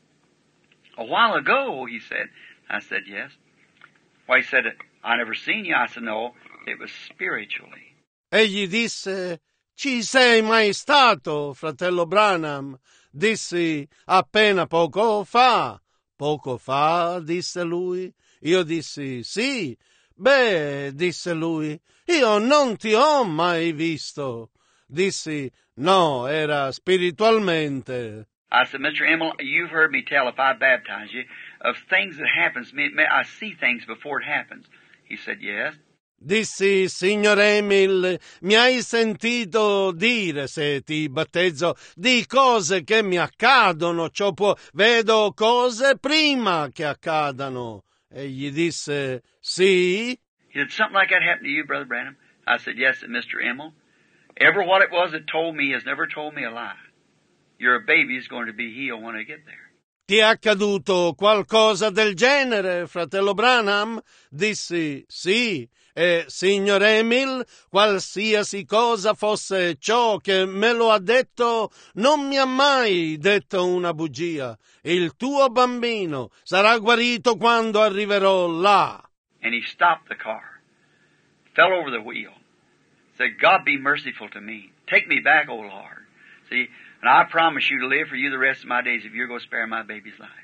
A while ago, he said. I said, yes. Well, he said, I never seen you. I said, no, it was spiritually. Egli disse, ci sei mai stato, fratello Branham? Dissi, appena poco fa. Poco fa, disse lui. Io dissi, sì. Beh, disse lui, io non ti ho mai visto. Dissi, no, era spiritualmente. I said, Mr. Emmel, you've heard me tell if I baptize you of things that happens to me. I see things before it happens. He said, yes. Dissi, signor Emil, mi hai sentito dire se ti battezzo di cose che mi accadono, vedo cose prima che accadano. Egli disse, sì? He said, something like that happened to you, Brother Branham? I said, yes, said Mr. Emmel. Ever what it was that told me has never told me a lie. Your baby is going to be healed when I get there. Ti è accaduto qualcosa del genere, fratello Branham? Dissi, sì. E, signor Emil, qualsiasi cosa fosse ciò che me lo ha detto, non mi ha mai detto una bugia. Il tuo bambino sarà guarito quando arriverò là. And he stopped the car, fell over the wheel, said, God be merciful to me. Take me back, O Lord. See, and I promise you to live for you the rest of my days if you're going to spare my baby's life.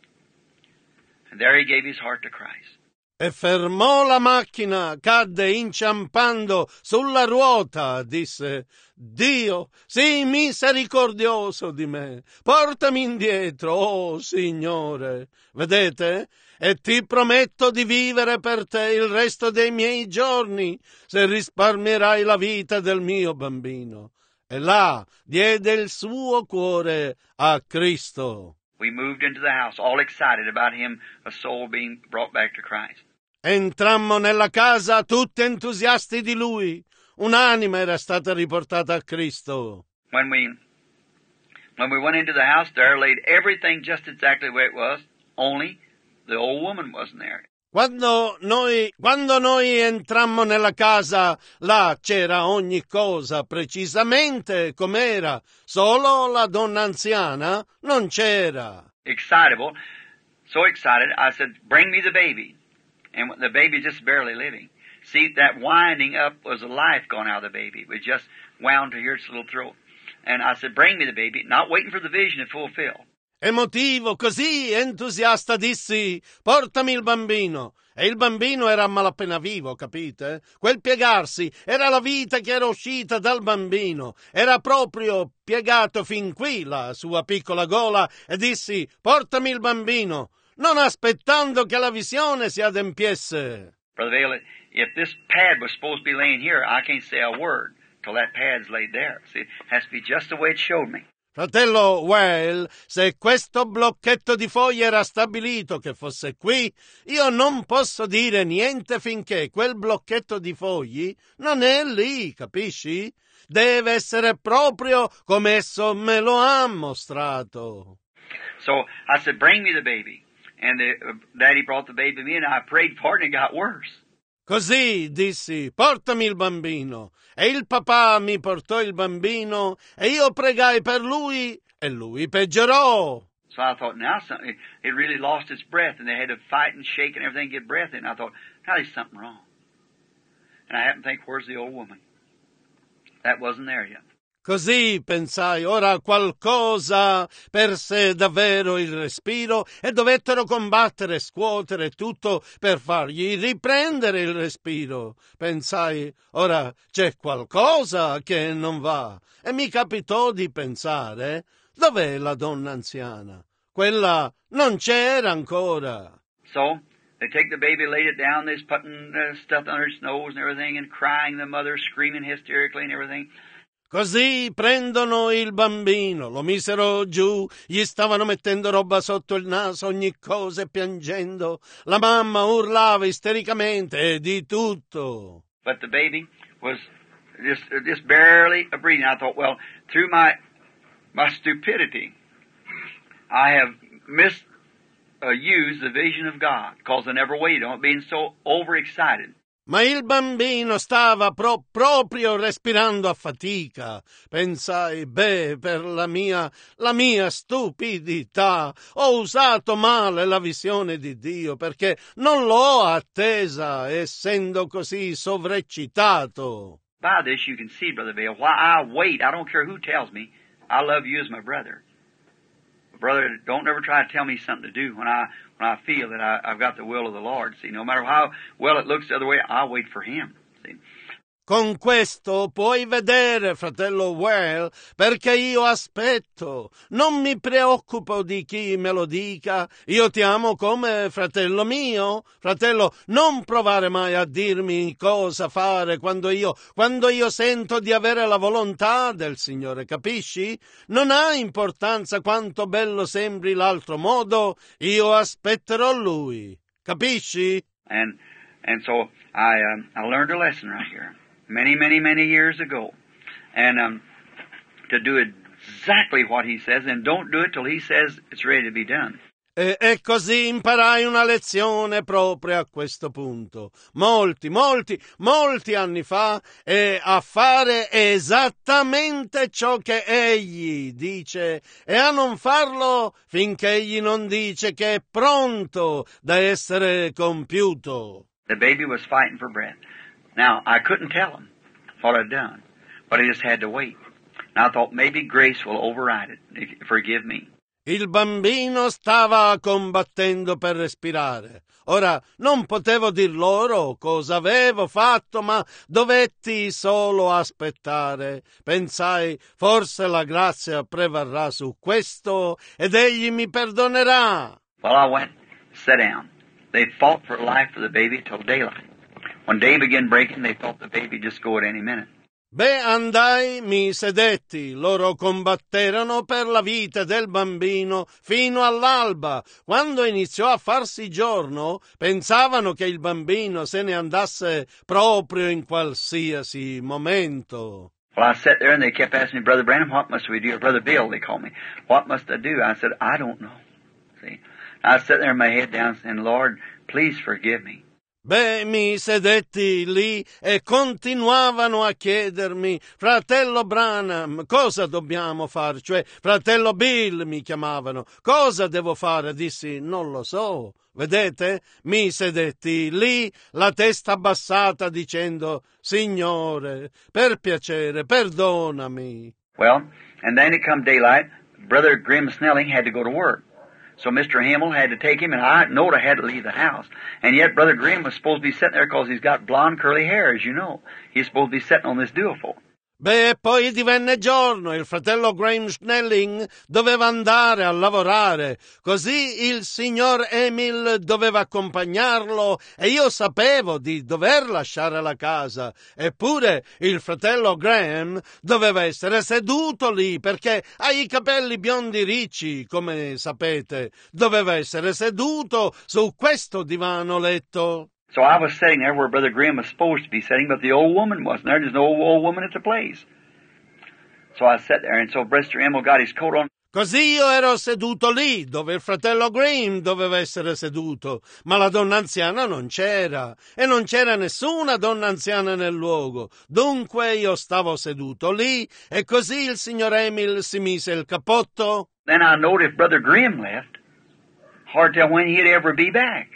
And there he gave his heart to Christ. E fermò la macchina, cadde inciampando sulla ruota, disse, Dio, sii misericordioso di me, portami indietro, oh Signore. Vedete? E ti prometto di vivere per te il resto dei miei giorni, se risparmierai la vita del mio bambino. E là diede il suo cuore a Cristo. We moved into the house, all excited about him, a soul being brought back to Christ. Entrammo nella casa tutti entusiasti di lui. Un'anima era stata riportata a Cristo. When we went into the house, there laid everything just exactly the way it was, only the old woman wasn't there. Quando noi entrammo nella casa, là c'era ogni cosa precisamente com'era, solo la donna anziana non c'era. Excitable, so excited, I said, bring me the baby. And the baby just barely living. See, that winding up was the life gone out of the baby. It was just wound to here its little throat. And I said, bring me the baby, not waiting for the vision to fulfill. Emotivo, così entusiasta, dissi, portami il bambino. E il bambino era malapena vivo, capite? Quel piegarsi era la vita che era uscita dal bambino. Era proprio piegato fin qui la sua piccola gola e dissi, portami il bambino, non aspettando che la visione si adempiesse. Brother Vail, if this pad was supposed to be laying here, I can't say a word till that pad's laid there. See, it has to be just the way it showed me. Fratello Weil, se questo blocchetto di foglie era stabilito che fosse qui, io non posso dire niente finché quel blocchetto di fogli non è lì, capisci? Deve essere proprio come esso me lo ha mostrato. So I said, bring me the baby. And Daddy brought the baby to me and I prayed for it and it got worse. Così dissi, portami il bambino. E il papà mi portò il bambino e io pregai per lui e lui peggiorò. So I thought, now something, it really lost its breath and they had to fight and shake and everything to get breath in. I thought, now there's something wrong. And I happened to think, where's the old woman? That wasn't there yet. Così pensai, ora qualcosa perse davvero il respiro e dovettero combattere, scuotere tutto per fargli riprendere il respiro. Pensai, ora c'è qualcosa che non va. E mi capitò di pensare, dov'è la donna anziana? Quella non c'era ancora. So They take the baby, laid it down, they's putting stuff under its nose and everything, and crying, the mother screaming hysterically and everything. Così prendono il bambino, lo misero giù, gli stavano mettendo roba sotto il naso, ogni cosa, e piangendo. La mamma urlava istericamente e di tutto. But the baby was just barely breathing. I thought, well, through my stupidity, I have misused the vision of God, because I never waited on it, being so overexcited. Ma il bambino stava proprio respirando a fatica. Pensai, per la mia stupidità ho usato male la visione di Dio, perché non l'ho attesa, essendo così sovreccitato. By this you can see, Brother Vail, why I wait. I don't care who tells me. I love you as my brother. Brother, don't ever try to tell me something to do when I feel that I've got the will of the Lord. See, no matter how well it looks the other way, I'll wait for Him. See. Con questo puoi vedere, fratello Well, perché io aspetto. Non mi preoccupo di chi me lo dica. Io ti amo come fratello mio. Fratello, non provare mai a dirmi cosa fare quando io sento di avere la volontà del Signore, capisci? Non ha importanza quanto bello sembri l'altro modo, io aspetterò Lui. Capisci? And so I learned a lesson right here. Many years ago, and to do exactly what He says, and don't do it till He says it's ready to be done. E così imparai una lezione proprio a questo punto, molti anni fa, e a fare esattamente ciò che Egli dice e a non farlo finché Egli non dice che è pronto da essere compiuto. The baby was fighting for breath. Now, I couldn't tell him what I'd done, but I just had to wait. And I thought maybe grace will override it. Forgive me. Il bambino stava combattendo per respirare. Ora, non potevo dir loro cosa avevo fatto, ma dovetti solo aspettare. Pensai, forse la grazia prevarrà su questo ed Egli mi perdonerà. Well, I went, sat down. They fought for life for the baby till daylight. When day began breaking, they thought the baby just go at any minute. Andai, mi sedetti, loro combatterono per la vita del bambino fino all'alba. Quando iniziò a farsi giorno, pensavano che il bambino se ne andasse proprio in qualsiasi momento. Well, I sat there and they kept asking me, Brother Branham, what must we do? Or Brother Bill, they called me. What must I do? I said, I don't know. See, I sat there with my head down saying, Lord, please forgive me. Mi sedetti lì e continuavano a chiedermi, fratello Branham, cosa dobbiamo fare? Cioè, fratello Bill mi chiamavano, cosa devo fare? Dissi, non lo so. Vedete? Mi sedetti lì, la testa abbassata, dicendo, Signore, per piacere, perdonami. Well, and then it come daylight, Brother Grim Snelling had to go to work. So Mr. Himmel had to take him, and I knowed I had to leave the house. And yet Brother Grimm was supposed to be sitting there because he's got blonde curly hair, as you know. He's supposed to be sitting on this duophone. Poi divenne giorno, il fratello Graham Snelling doveva andare a lavorare, così il signor Emil doveva accompagnarlo e io sapevo di dover lasciare la casa. Eppure il fratello Graham doveva essere seduto lì perché ha i capelli biondi ricci, come sapete. Doveva essere seduto su questo divano letto. So I was sitting there where Brother Grimm was supposed to be sitting, but the old woman wasn't there. There's no old woman at the place. So I sat there, and so Mr. Emil got his coat on. Così io ero seduto lì, dove il fratello Grimm doveva essere seduto, ma la donna anziana non c'era, e non c'era nessuna donna anziana nel luogo. Dunque io stavo seduto lì, e così il signor Emil si mise il cappotto. Then I noted if Brother Grimm left, hard to tell when he'd ever be back.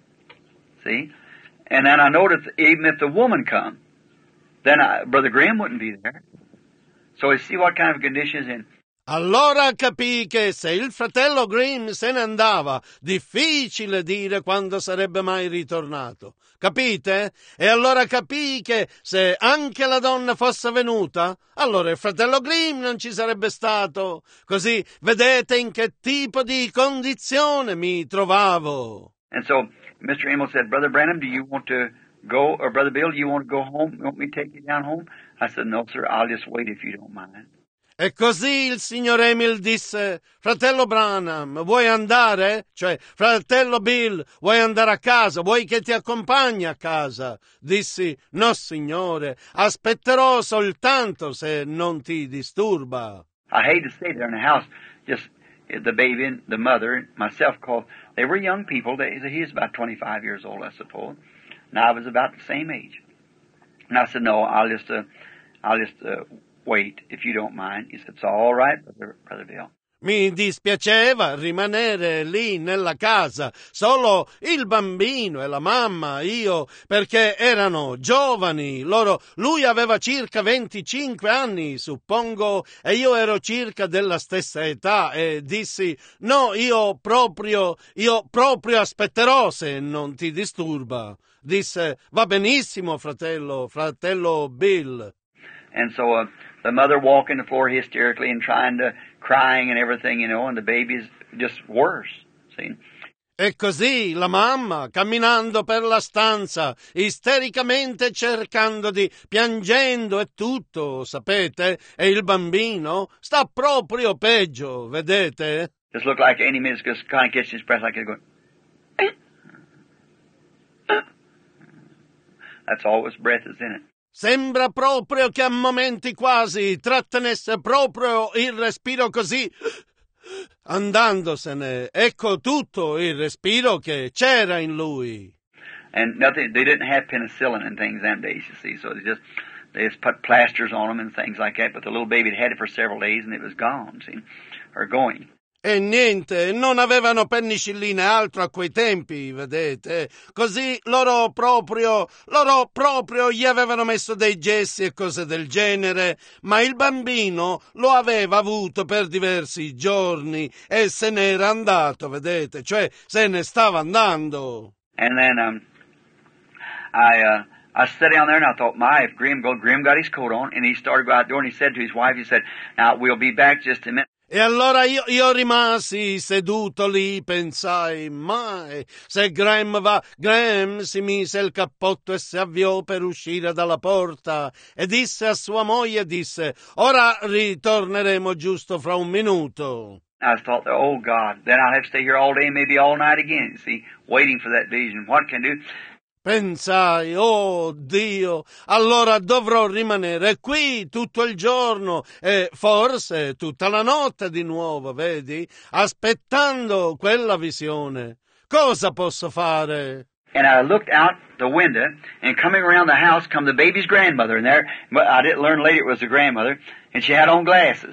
See? And then I noticed even if the woman come, then Brother Grimm wouldn't be there. So you see what kind of condition he's in. Allora capii che se il fratello Grimm se ne andava, difficile dire quando sarebbe mai ritornato. Capite? E allora capii che se anche la donna fosse venuta, allora il fratello Grimm non ci sarebbe stato. Così vedete in che tipo di condizione mi trovavo. And so Mr. Amos said, Brother Branham, do you want to go, or Brother Bill, do you want to go home? You want me to take you down home? I said, no, sir, I'll just wait if you don't mind. E così il signor Emil disse: fratello Branham, vuoi andare? Cioè, fratello Bill, vuoi andare a casa? Vuoi che ti accompagni a casa? Dissi: no, signore, aspetterò soltanto se non ti disturba. I hate to stay there in the house, just the baby and the mother and myself, called. They were young people. He was about 25 years old, I suppose, and I was about the same age. And I said, no, I'll just wait, if you don't mind. He said, it's all right, Brother Bill. Mi dispiaceva rimanere lì nella casa, solo il bambino e la mamma, io, perché erano giovani, lui aveva circa 25 anni, suppongo, e io ero circa della stessa età, e dissi, no, io proprio aspetterò se non ti disturba. Disse, va benissimo, fratello Bill. And so the mother walking the floor hysterically and crying and everything, and the baby's just worse, see? E così la mamma, camminando per la stanza, istericamente piangendo e tutto, sapete? E il bambino sta proprio peggio, vedete? Just looked like any minute just kind of catching his breath like he's going. That's all his breath is in it. Sembra proprio che a momenti quasi trattenesse proprio il respiro così, andandosene. Ecco tutto il respiro che c'era in lui. And nothing, they didn't have penicillin and things them days, you see, so they just put plasters on them and things like that, but the little baby had it for several days and it was gone, see, or going. E niente, non avevano penicillina e altro a quei tempi, vedete? Così loro proprio gli avevano messo dei gessi e cose del genere, ma il bambino lo aveva avuto per diversi giorni e se n'era andato, vedete? Cioè, se ne stava andando. And then I sat down there and I thought, if Grim got his coat on, and he started to go out the door and he said to his wife, now we'll be back just a minute. E allora io rimasi seduto lì, pensai, se Graham si mise il cappotto e si avviò per uscire dalla porta e disse a sua moglie, ora ritorneremo giusto fra un minuto. I thought, oh God, then I'll have to stay here all day, maybe all night again, you see, waiting for that vision. What can I do? Pensai, oh Dio, allora dovrò rimanere qui tutto il giorno e forse tutta la notte di nuovo, vedi? Aspettando quella visione. Cosa posso fare? And I looked out the window, and coming around the house come the baby's grandmother, and there, I didn't learn later it was the grandmother, and she had on glasses.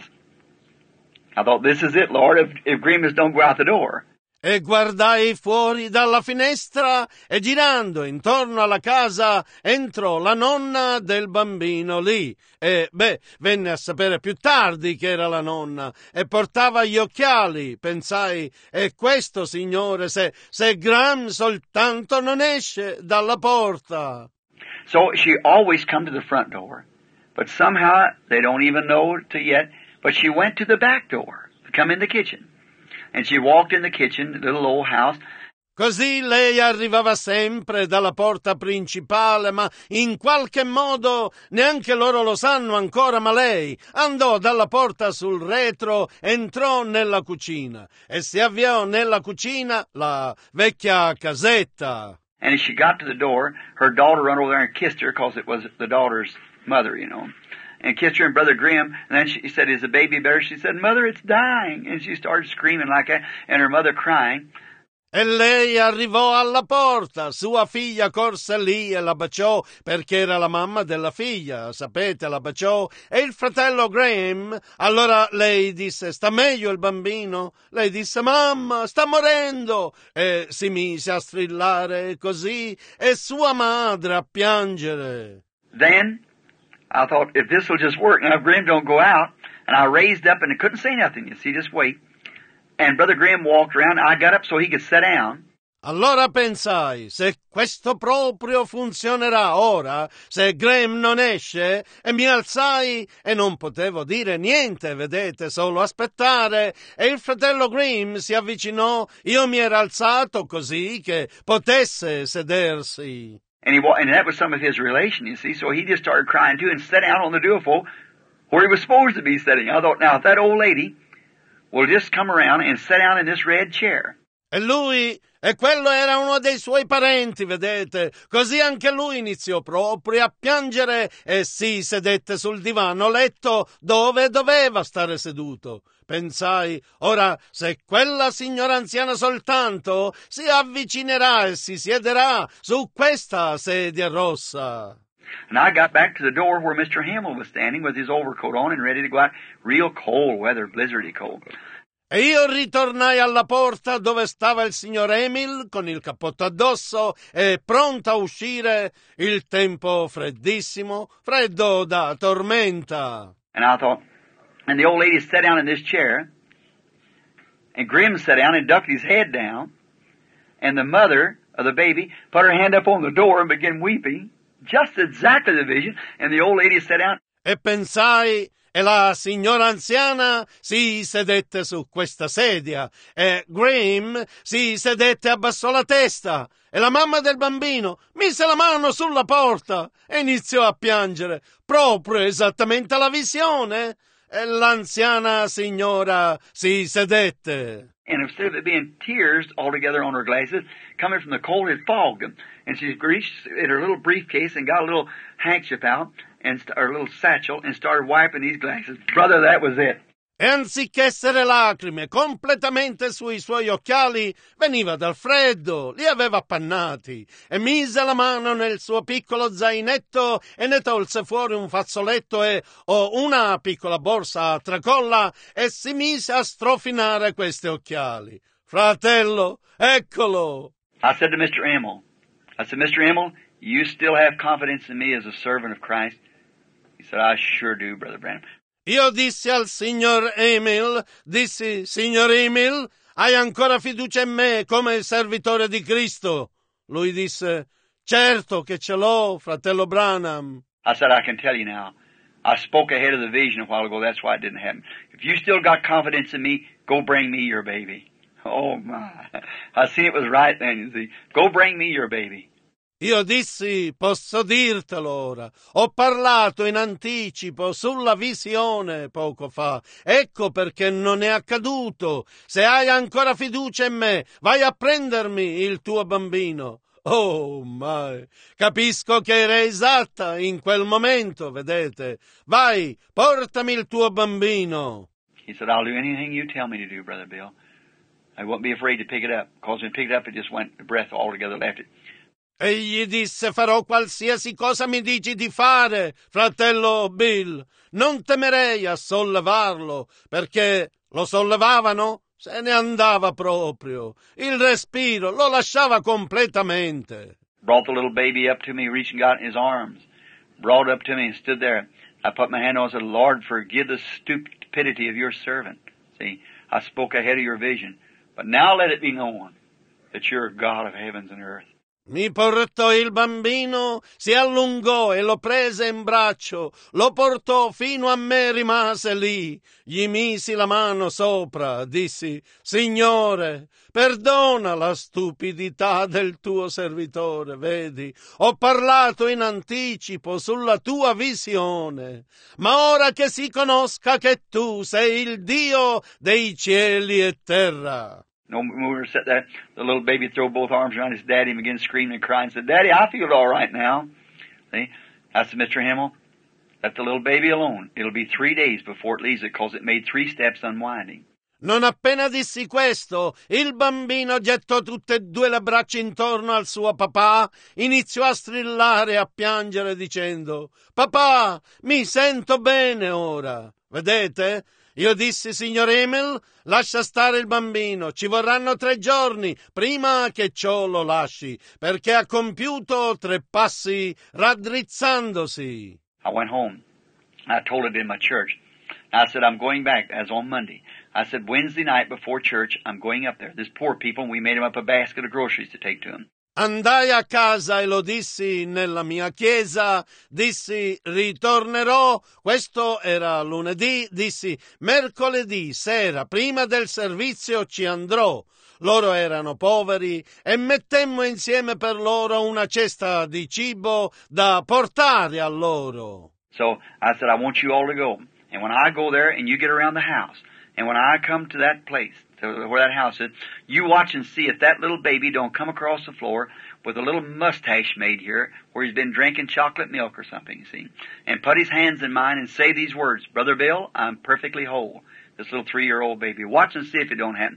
I thought, this is it, Lord, if Grimace don't go out the door. E guardai fuori dalla finestra e girando intorno alla casa entrò la nonna del bambino lì e venne a sapere più tardi che era la nonna e portava gli occhiali. Pensai, e questo signore se Graham soltanto non esce dalla porta. So she always come to the front door, but somehow they don't even know it yet, but she went to the back door to come in the kitchen. And she walked in the kitchen, the little old house. Così lei arrivava sempre dalla porta principale, ma in qualche modo neanche loro lo sanno ancora, ma lei andò dalla porta sul retro, entrò nella cucina e si avviò nella cucina, la vecchia casetta. And as she got to the door, her daughter ran over there and kissed her because it was the daughter's mother, and kissed her and Brother Grimm, and then she said, is the baby better? She said, Mother, it's dying. And she started screaming like that, and her mother crying. E lei arrivò alla porta, sua figlia corse lì e la baciò, perché era la mamma della figlia, sapete, la baciò, e il fratello Graham, allora lei disse, sta meglio il bambino? Lei disse, mamma, sta morendo, e si mise a strillare così, e sua madre a piangere. Then I thought, if this will just work, now if Graham don't go out, and I raised up and I couldn't say nothing, you see, just wait. And Brother Graham walked around, I got up so he could sit down. Allora pensai, se questo proprio funzionerà ora, se Graham non esce, e mi alzai e non potevo dire niente, vedete, solo aspettare, e il fratello Graham si avvicinò, io mi ero alzato così che potesse sedersi. And that was some of his relation, you see, so he just started crying too and sat down on the duofold where he was supposed to be sitting. I thought, now, if that old lady will just come around and sit down in this red chair. E quello era uno dei suoi parenti, vedete. Così anche lui iniziò proprio a piangere e si sedette sul divano letto dove doveva stare seduto. Pensai, ora, se quella signora anziana soltanto si avvicinerà e si siederà su questa sedia rossa. And I got back to the door where Mr. Hamill was standing with his overcoat on and ready to go out. Real cold weather, blizzardy cold. E io ritornai alla porta dove stava il signor Emil con il cappotto addosso e pronto a uscire, il tempo freddissimo, freddo da tormenta. And I thought, and the old lady sat down in this chair, and Grimm sat down and ducked his head down, and the mother of the baby put her hand up on the door and began weeping, just exactly the vision, and the old lady sat down. E pensai, e la signora anziana si sedette su questa sedia e Graham si sedette e abbassò la testa e la mamma del bambino mise la mano sulla porta e iniziò a piangere, proprio esattamente alla visione, e l'anziana signora si sedette. And instead of it being tears altogether on her glasses, coming from the cold, it fogged them. And she reached in her little briefcase and got a little handkerchief out, or a little satchel, and started wiping these glasses. Brother, that was it. E anziché essere lacrime completamente sui suoi occhiali, veniva dal freddo, li aveva appannati, e mise la mano nel suo piccolo zainetto e ne tolse fuori un fazzoletto e una piccola borsa a tracolla e si mise a strofinare questi occhiali. Fratello, eccolo! I said to Mr. Emmel, Mr. Emmel, you still have confidence in me as a servant of Christ? He said, I sure do, Brother Branham. Io dissi al signor Emil, signor Emil, hai ancora fiducia in me come servitore di Cristo? Lui disse, certo che ce l'ho, fratello Branham. I said, I can tell you now. I spoke ahead of the vision a while ago, that's why it didn't happen. If you still got confidence in me, go bring me your baby. Oh my, I seen it was right then, you see. Go bring me your baby. Io dissi, posso dirtelo ora, ho parlato in anticipo sulla visione poco fa, ecco perché non è accaduto. Se hai ancora fiducia in me, vai a prendermi il tuo bambino. Oh, my, capisco che era esatta in quel momento, vedete. Vai, portami il tuo bambino. He said, I'll do anything you tell me to do, Brother Bill. I won't be afraid to pick it up, because when I picked it up, it just went, the breath altogether left it. Egli disse, farò qualsiasi cosa mi dici di fare, fratello Bill. Non temerei a sollevarlo, perché lo sollevavano, se ne andava proprio. Il respiro lo lasciava completamente. Brought the little baby up to me, reaching out in his arms. Brought it up to me and stood there. I put my hand on it and said, Lord, forgive the stupidity of your servant. See, I spoke ahead of your vision. But now let it be known that you're a God of heavens and earth. Mi portò il bambino, si allungò e lo prese in braccio, lo portò fino a me, rimase lì, gli misi la mano sopra, dissi, Signore, perdona la stupidità del tuo servitore, vedi, ho parlato in anticipo sulla tua visione, ma ora che si conosca che tu sei il Dio dei cieli e terra. No, when we were sitting there, the little baby threw both arms around his daddy and began screaming and crying and said, Daddy, I feel all right now. See? I said, Mr. Himmel, let the little baby alone. It'll be 3 days before it leaves it because it made 3 steps unwinding. Non appena dissi questo, il bambino gettò tutte e due le braccia intorno al suo papà, iniziò a strillare e a piangere dicendo, Papà, mi sento bene ora. Vedete? Io dissi, signor Emil, lascia stare il bambino, ci vorranno 3 giorni prima che ciò lo lasci, perché ha compiuto 3 passi raddrizzandosi. I went home. I told it in my church. I said, I'm going back as on Monday. I said, Wednesday night before church, I'm going up there. There's poor people, and we made them up a basket of groceries to take to them. Andai a casa e lo dissi nella mia chiesa, dissi ritornerò, questo era lunedì, dissi mercoledì sera, prima del servizio ci andrò. Loro erano poveri e mettemmo insieme per loro una cesta di cibo da portare a loro. So I said, I want you all to go. And when I go there and you get around the house, and when I come to that place, to where that house is, you watch and see if that little baby don't come across the floor with a little mustache made here where he's been drinking chocolate milk or something, you see, and put his hands in mine and say these words, Brother Bill, I'm perfectly whole. This little 3-year-old baby. Watch and see if it don't happen.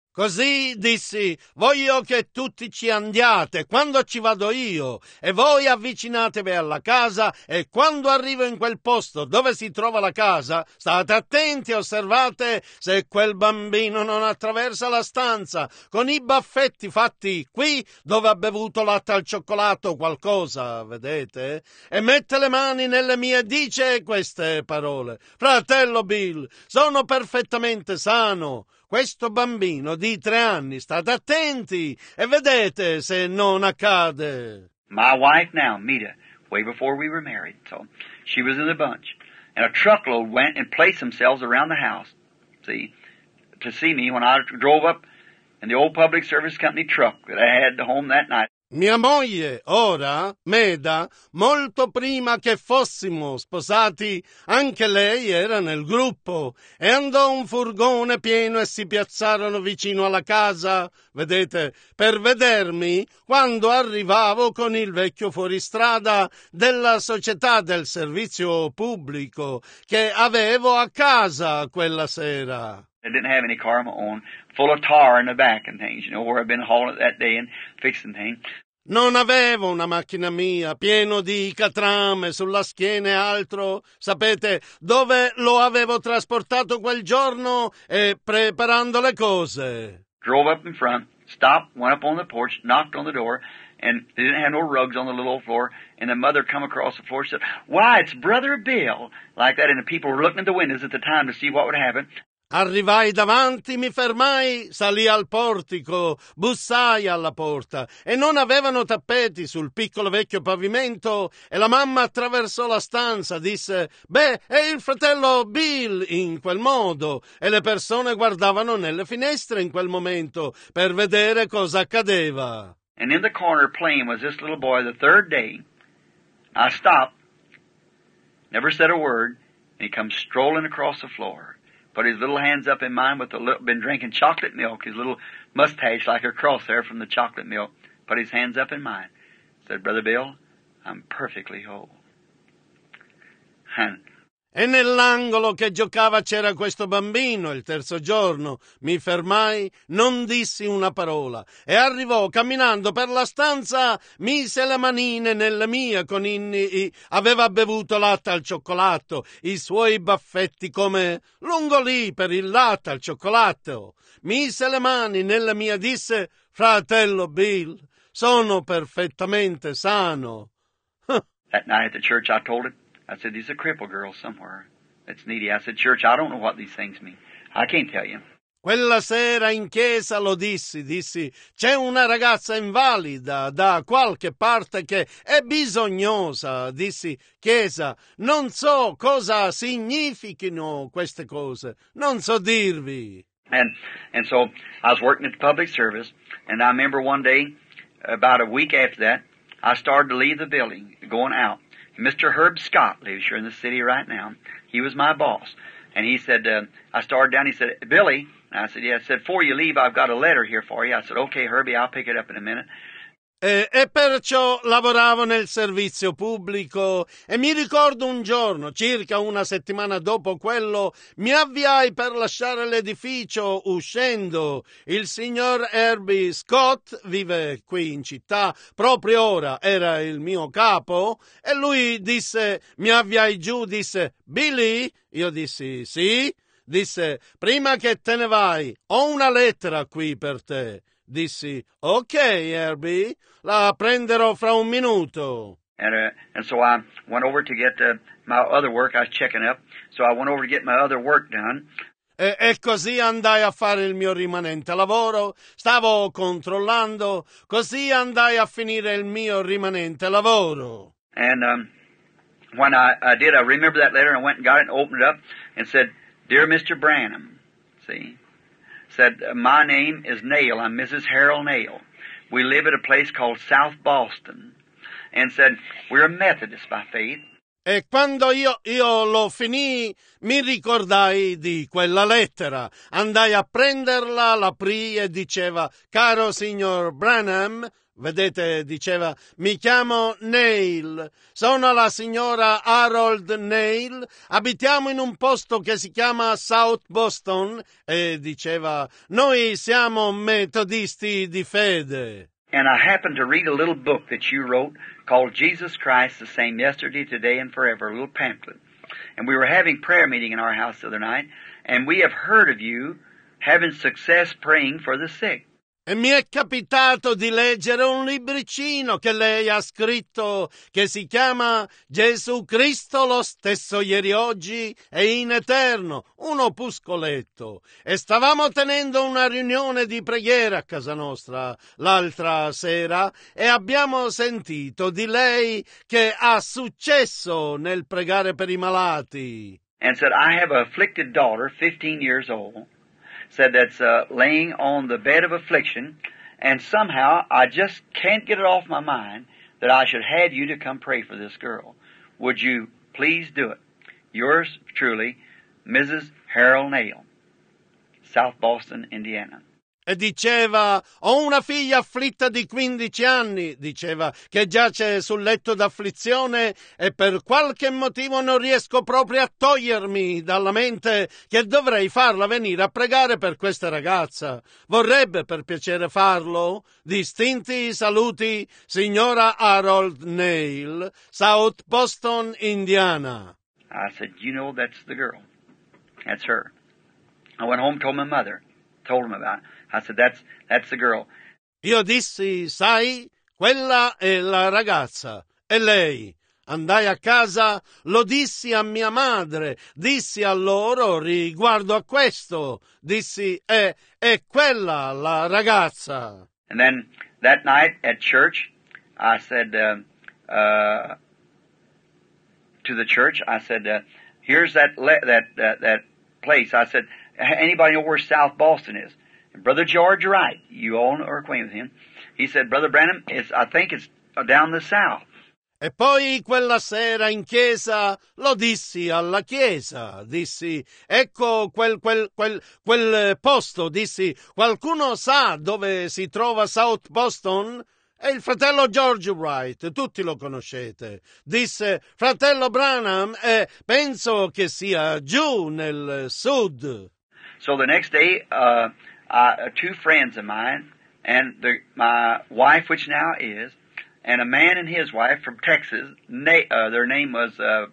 Così dissi, voglio che tutti ci andiate quando ci vado io e voi avvicinatevi alla casa e quando arrivo in quel posto dove si trova la casa, state attenti e osservate se quel bambino non attraversa la stanza con i baffetti fatti qui dove ha bevuto latte al cioccolato o qualcosa, vedete? E mette le mani nelle mie e dice queste parole, fratello Bill, sono perfettamente sano. Questo bambino di 3 anni, state attenti e vedete se non accade. My wife now, Mita, way before we were married, so she was in the bunch. And a truckload went and placed themselves around the house, see, to see me when I drove up in the old public service company truck that I had home that night. Mia moglie, ora, Meda, molto prima che fossimo sposati, anche lei era nel gruppo e andò un furgone pieno e si piazzarono vicino alla casa, vedete, per vedermi quando arrivavo con il vecchio fuoristrada della società del servizio pubblico che avevo a casa quella sera. I didn't have any car of my own, full of tar in the back and things, you know, where I'd been hauling it that day and fixing things. Non avevo una macchina mia, pieno di catrame sulla schiena e altro, sapete, dove lo avevo trasportato quel giorno e preparando le cose. Drove up in front, stopped, went up on the porch, knocked on the door, and they didn't have no rugs on the little old floor, and the mother come across the floor and said, why, it's Brother Bill, like that, and the people were looking at the windows at the time to see what would happen. Arrivai davanti, mi fermai, salì al portico, bussai alla porta e non avevano tappeti sul piccolo vecchio pavimento e la mamma attraversò la stanza, disse, beh, è il fratello Bill in quel modo e le persone guardavano nelle finestre in quel momento per vedere cosa accadeva. And in the corner playing was this little boy the third day. I stopped, never said a word, and he comes strolling across the floor. Put his little hands up in mine with been drinking chocolate milk, his little mustache like a crosshair from the chocolate milk. Put his hands up in mine. Said, Brother Bill, I'm perfectly whole. E nell'angolo che giocava c'era questo bambino. Il terzo giorno mi fermai, non dissi una parola e arrivò camminando per la stanza, mise le manine nelle mie con aveva bevuto latte al cioccolato, i suoi baffetti come lungo lì per il latte al cioccolato. Mise le mani nelle mie e disse, fratello Bill, sono perfettamente sano. That night at the church I told it. I said, there's a crippled girl somewhere that's needy. I said, church, I don't know what these things mean. I can't tell you. Quella sera in chiesa lo dissi, c'è una ragazza invalida da qualche parte che è bisognosa. Dissi, chiesa, non so cosa significhino queste cose, non so dirvi. And so I was working at the public service, and I remember one day, about a week after that, I started to leave the building, going out. Mr. Herb Scott lives here in the city right now. He was my boss. And he said, I started down, he said, Billy, and I said, yeah, I said, before you leave, I've got a letter here for you. I said, okay, Herbie, I'll pick it up in a minute. E perciò lavoravo nel servizio pubblico e mi ricordo un giorno, circa una settimana dopo quello, mi avviai per lasciare l'edificio uscendo. Il signor Herbie Scott vive qui in città, proprio ora era il mio capo, e lui disse, mi avviai giù, disse, Billy? Io dissi, sì. Disse, prima che te ne vai, ho una lettera qui per te. Dissi, ok, Herbie, la prenderò fra un minuto. And so I went over to get my other work. I was checking up. So I went over to get my other work done. E così andai a fare il mio rimanente lavoro, stavo controllando, così andai a finire il mio rimanente lavoro. And when I did, I remember that letter, and I went and got it and opened it up and said, Dear Mr. Branham, see, said, my name is Nail. I'm Mrs. Harold Nail. We live at a place called South Boston. And said, we're Methodists by faith. E quando io lo finii, mi ricordai di quella lettera. Andai a prenderla, l'aprii e diceva, caro signor Branham, vedete, diceva, mi chiamo Nail, sono la signora Harold Nail, abitiamo in un posto che si chiama South Boston, e diceva, noi siamo metodisti di fede. And I happened to read a little book that you wrote called Jesus Christ, the same yesterday, today, and forever, a little pamphlet. And we were having prayer meeting in our house the other night, and we have heard of you having success praying for the sick. E mi è capitato di leggere un libricino che lei ha scritto che si chiama Gesù Cristo lo stesso ieri, oggi e in eterno, un opuscoletto. E stavamo tenendo una riunione di preghiera a casa nostra l'altra sera e abbiamo sentito di lei che ha successo nel pregare per i malati. And said, I have an afflicted daughter, 15 years old, said that's laying on the bed of affliction, and somehow I just can't get it off my mind that I should have you to come pray for this girl. Would you please do it? Yours truly, Mrs. Harold Nail, South Boston, Indiana. E diceva, ho una figlia afflitta di 15 anni, diceva, che giace sul letto d'afflizione e per qualche motivo non riesco proprio a togliermi dalla mente che dovrei farla venire a pregare per questa ragazza. Vorrebbe per piacere farlo? Distinti saluti, signora Harold Nail, South Boston, Indiana. I said, you know, that's the girl. That's her. I went home, told my mother, told him about it. I said, that's the girl. Io dissi, sai, quella è la ragazza, è lei. Andai a casa, lo dissi a mia madre, dissi a loro riguardo a questo, dissi, è quella la ragazza. And then that night at church, I said to the church, I said, here's that place. I said, anybody know where South Boston is? Brother George Wright, you all are acquainted with him. He said, Brother Branham, I think it's down the south. E poi quella sera in chiesa lo dissi alla chiesa, dissi, ecco quel posto, dissi, qualcuno sa dove si trova South Boston? È il fratello George Wright, tutti lo conoscete. Disse, fratello Branham, penso che sia giù nel sud. So the next day, two friends of mine, and my wife, which now is, and a man and his wife from Texas, their name was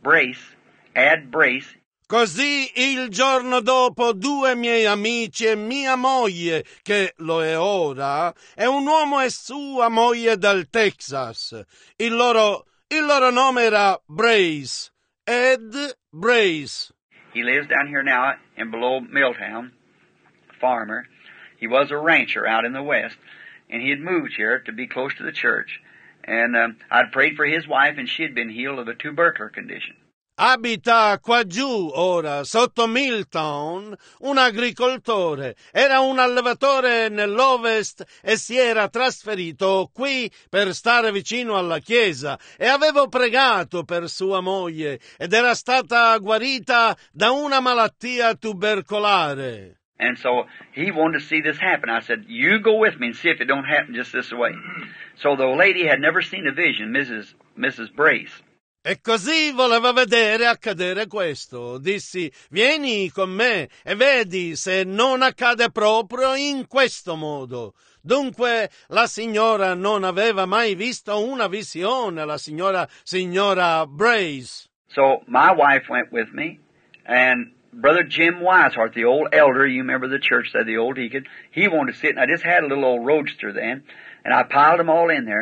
Ad Brace. Così il giorno dopo 2 miei amici e mia moglie, che lo è ora, e un uomo e sua moglie dal Texas. Il loro nome era Brace, Ed Brace. He lives down here now in below Milltown, farmer. He was a rancher out in the west, and he had moved here to be close to the church. And I'd prayed for his wife, and she had been healed of a tubercular condition. Abita qua giù ora, sotto Milltown, un agricoltore. Era un allevatore nell'ovest e si era trasferito qui per stare vicino alla chiesa. E avevo pregato per sua moglie ed era stata guarita da una malattia tubercolare. And so he wanted to see this happen. I said, you go with me and see if it don't happen just this way. So the lady had never seen a vision, Mrs. Brace. E così voleva vedere accadere questo. Dissi, vieni con me e vedi se non accade proprio in questo modo. Dunque la signora non aveva mai visto una visione, la signora Brace. So my wife went with me, and Brother Jim Weishart, the old elder, you remember the church said, the old deacon, he wanted to sit, and I just had a little old roadster then, and I piled them all in there.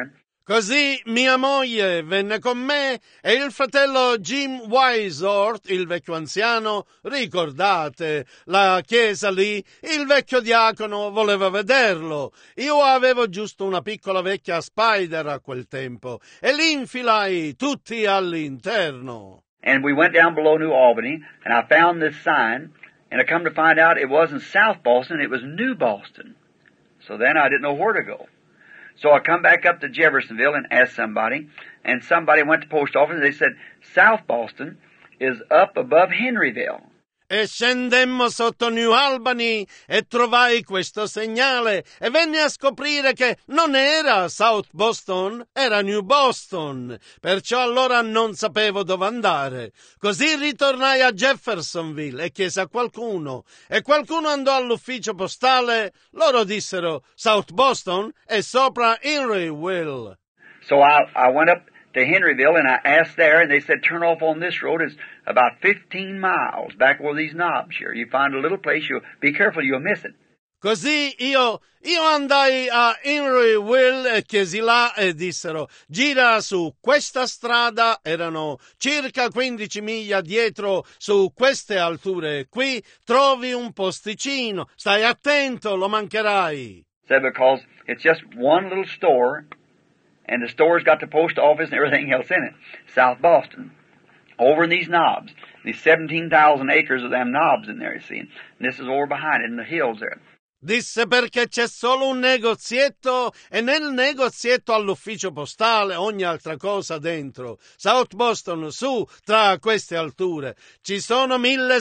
Così mia moglie venne con me e il fratello Jim Weishaupt, il vecchio anziano, ricordate, la chiesa lì, il vecchio diacono voleva vederlo. Io avevo giusto una piccola vecchia Spider a quel tempo e li infilai tutti all'interno. And we went down below New Albany, and I found this sign, and I come to find out it wasn't South Boston, it was New Boston. So then I didn't know where to go. So I come back up to Jeffersonville and asked somebody, and somebody went to the post office and they said, South Boston is up above Henryville. E scendemmo sotto New Albany e trovai questo segnale e venni a scoprire che non era South Boston, era New Boston. Perciò allora non sapevo dove andare. Così ritornai a Jeffersonville e chiesi a qualcuno. E qualcuno andò all'ufficio postale. Loro dissero South Boston è sopra Henryville. So I went up to Henryville and I asked there, and they said, turn off on this road. It's about 15 miles back where these knobs here. You find a little place, you be careful, you'll miss it. Così io andai a Henryville e chiesi là e dissero, gira su questa strada, erano circa 15 miglia dietro su queste alture. Qui trovi un posticino, stai attento, lo mancherai. Said because it's just one little store, and the store's got the post office and everything else in it. South Boston. Over in these knobs. These 17,000 acres of them knobs in there, you see. And this is over behind it in the hills there. Disse perché c'è solo un negozietto e nel negozietto all'ufficio postale ogni altra cosa dentro. South Boston, su, tra queste alture. Ci sono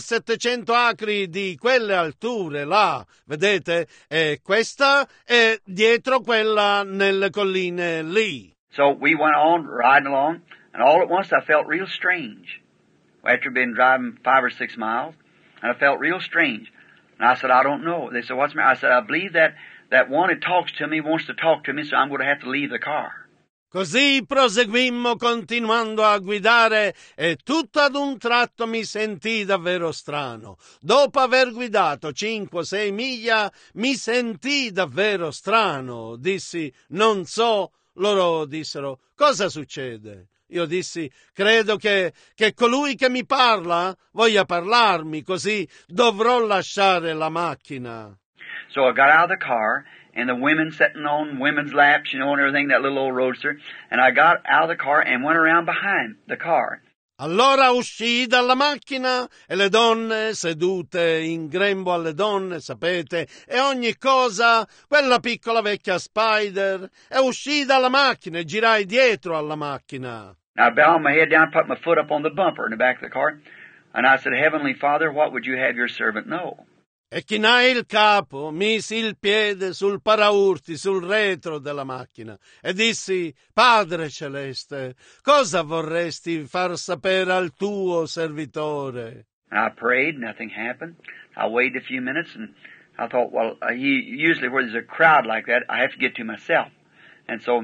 1700 acri di quelle alture là, vedete? E questa è dietro quella nelle colline lì. So we went on riding along, and all at once I felt real strange. After been driving 5 or 6 miles, and I felt real strange. And I said, I don't know. They said, what's the matter? I said, I believe that one who talks to me wants to talk to me, so I'm going to have to leave the car. Così proseguimmo continuando a guidare e tutto ad un tratto mi sentii davvero strano. Dopo aver guidato 5-6 miglia mi sentii davvero strano. Dissi, non so. Loro dissero, cosa succede? Io dissi, credo che colui che mi parla voglia parlarmi, così dovrò lasciare la macchina. So I got out of the car, and the women sitting on women's laps, you know, and everything, that little old roadster, and I got out of the car and went around behind the car. Allora uscii dalla macchina e le donne sedute in grembo alle donne, sapete, e ogni cosa, quella piccola vecchia Spider, e uscii dalla macchina e girai dietro alla macchina. I bowed my head down, put my foot up on the bumper in the back of the car, and I said, Heavenly Father, what would you have your servant know? E chinai il capo, misi il piede sul paraurti, sul retro della macchina, e dissi, Padre Celeste, cosa vorresti far sapere al tuo servitore? I prayed, nothing happened. I waited a few minutes, and I thought, well, usually where there's a crowd like that, I have to get to myself. And so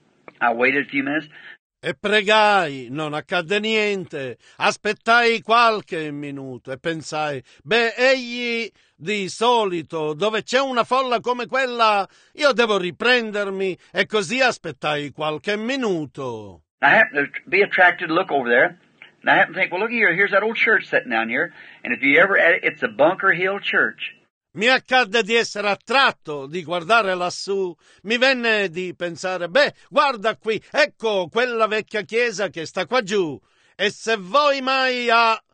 I waited a few minutes. E pregai, non accadde niente. Aspettai qualche minuto e pensai, egli di solito, dove c'è una folla come quella, io devo riprendermi, e così aspettai qualche minuto. I happened to be attracted to look over there, and I happened to think, well, look here, here's that old church sitting down here, and if you ever at it, it's the Bunker Hill Church. Mi accadde di essere attratto, di guardare lassù. Mi venne di pensare, guarda qui, ecco quella vecchia chiesa che sta qua giù. E se voi mai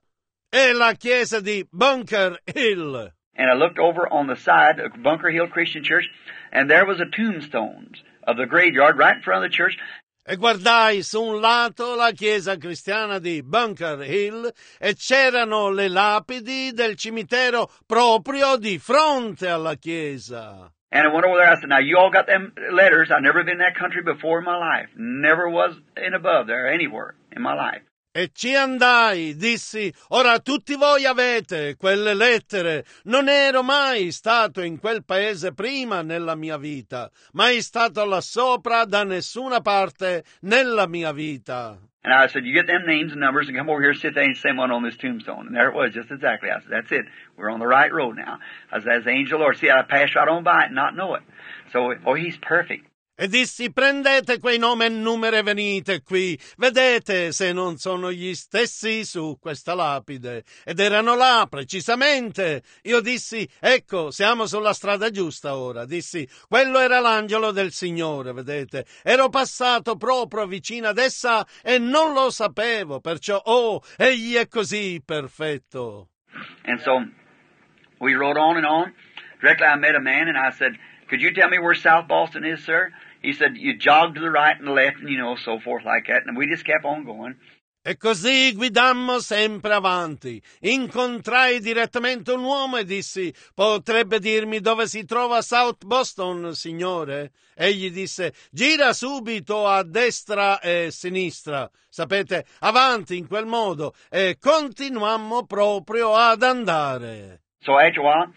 è la chiesa di Bunker Hill. And I looked over on the side of Bunker Hill Christian Church, and there was a tombstone of the graveyard right in front of the church. E guardai su un lato la chiesa cristiana di Bunker Hill e c'erano le lapidi del cimitero proprio di fronte alla chiesa. And I went over there, I said, now you all got them letters. I've never been in that country before in my life. Never was in above there anywhere in my life. E ci andai, dissi, ora tutti voi avete quelle lettere. Non ero mai stato in quel paese prima nella mia vita, mai stato là sopra da nessuna parte nella mia vita. And I said, you get them names and numbers and come over here and sit there and say one on this tombstone. And there it was, just exactly. I said, that's it. We're on the right road now. I said, as the angel of the Lord. See, I passed right on by it and not know it. So, he's perfect. E dissi: prendete quei nomi e numeri e venite qui, vedete se non sono gli stessi su questa lapide. Ed erano là, precisamente. Io dissi: ecco, siamo sulla strada giusta ora. Dissi: quello era l'angelo del Signore, vedete. Ero passato proprio vicino ad essa e non lo sapevo, perciò, egli è così perfetto. And so we rode on and on. Directly I met a man and I said, could you tell me where South Boston is, sir? He said, you jog to the right and the left and, so forth like that. And we just kept on going. E così guidammo sempre avanti. Incontrai direttamente un uomo e dissi: potrebbe dirmi dove si trova South Boston, signore? Egli disse: gira subito a destra e sinistra. Sapete, avanti in quel modo. E continuammo proprio ad andare. So after a while,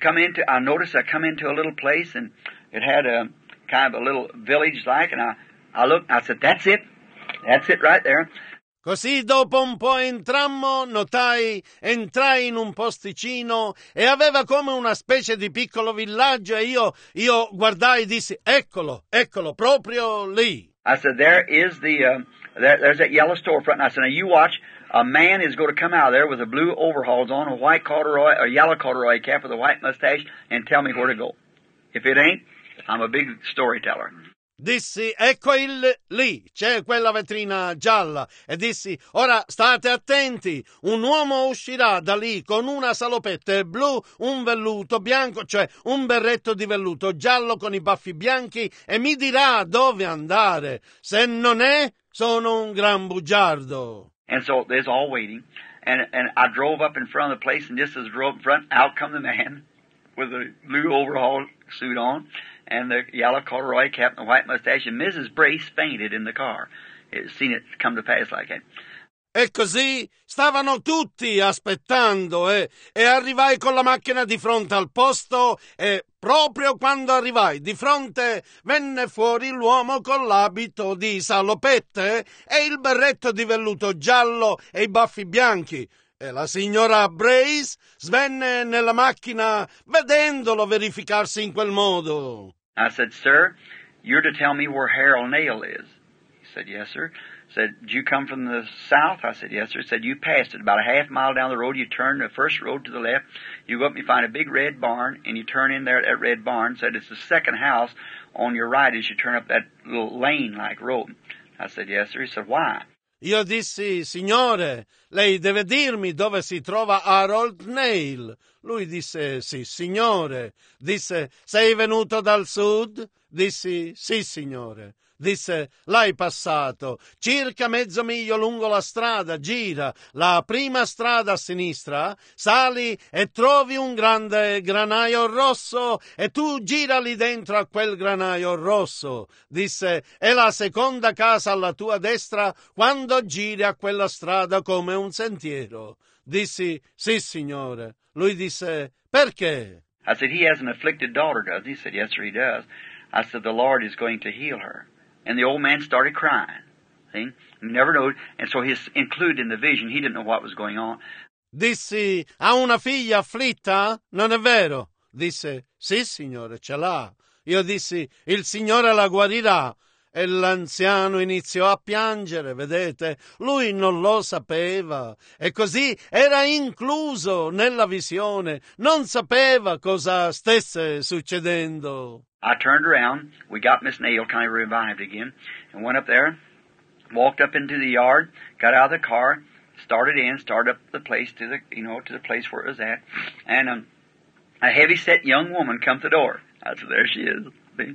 I noticed I come into a little place and it had a kind of a little village like, and I looked, I said, that's it right there. Così dopo un po' entrai in un posticino e aveva come una specie di piccolo villaggio e io guardai e dissi: eccolo, proprio lì. I said, there is there's that yellow storefront. And I said, now you watch, a man is going to come out of there with a blue overalls on, a yellow corduroy cap with a white mustache, and tell me where to go. If it ain't, I'm a big storyteller. Dissi: ecco lì, c'è quella vetrina gialla. E dissi: ora state attenti, un uomo uscirà da lì con una salopette blu, un velluto bianco, cioè un berretto di velluto giallo con i baffi bianchi, e mi dirà dove andare. Se non è, sono un gran bugiardo. And so there's all waiting, and I drove up in front of the place, and just as I drove in front, out come the man with the blue overall suit on and the yellow corduroy cap and the white mustache, and Mrs. Brace fainted in the car. Seen it come to pass like that. E così stavano tutti aspettando e arrivai con la macchina di fronte al posto e proprio quando arrivai di fronte venne fuori l'uomo con l'abito di salopette e il berretto di velluto giallo e i baffi bianchi. E la signora Brace svenne nella macchina vedendolo verificarsi in quel modo. I said, sir, you're to tell me where Harold Nail is. He said, yes, sir. Said, did you come from the south? I said, yes, sir. Said, you passed it about a half mile down the road. You turn the first road to the left. You go up and you find a big red barn, and you turn in there at that red barn. Said, it's the second house on your right as you turn up that little lane-like road. I said, yes, sir. He said, why? Io dissi: signore, lei deve dirmi dove si trova Harold Nail. Lui disse: sì, signore. Disse: sei venuto dal sud? Dissi: sì, signore. Disse: l'hai passato circa mezzo miglio lungo la strada, gira la prima strada a sinistra, sali e trovi un grande granaio rosso e tu gira lì dentro a quel granaio rosso. Disse: è la seconda casa alla tua destra quando giri a quella strada come un sentiero. Dissi: sì, signore. Lui disse: perché? I said, he has an afflicted daughter, does he? He said, yes, sir, he does. I said, the Lord is going to heal her. And the old man started crying. See? He never knew. And so he's included in the vision. He didn't know what was going on. Dissi: ha una figlia afflitta? Non è vero? Disse: sì, signore, ce l'ha. Io dissi: il Signore la guarirà. E l'anziano iniziò a piangere, vedete? Lui non lo sapeva. E così era incluso nella visione. Non sapeva cosa stesse succedendo. I turned around. We got Miss Nail kind of revived again and went up there, walked up into the yard, got out of the car, started up the place to the place where it was at. And a heavy-set young woman come to the door. I said, there she is. See?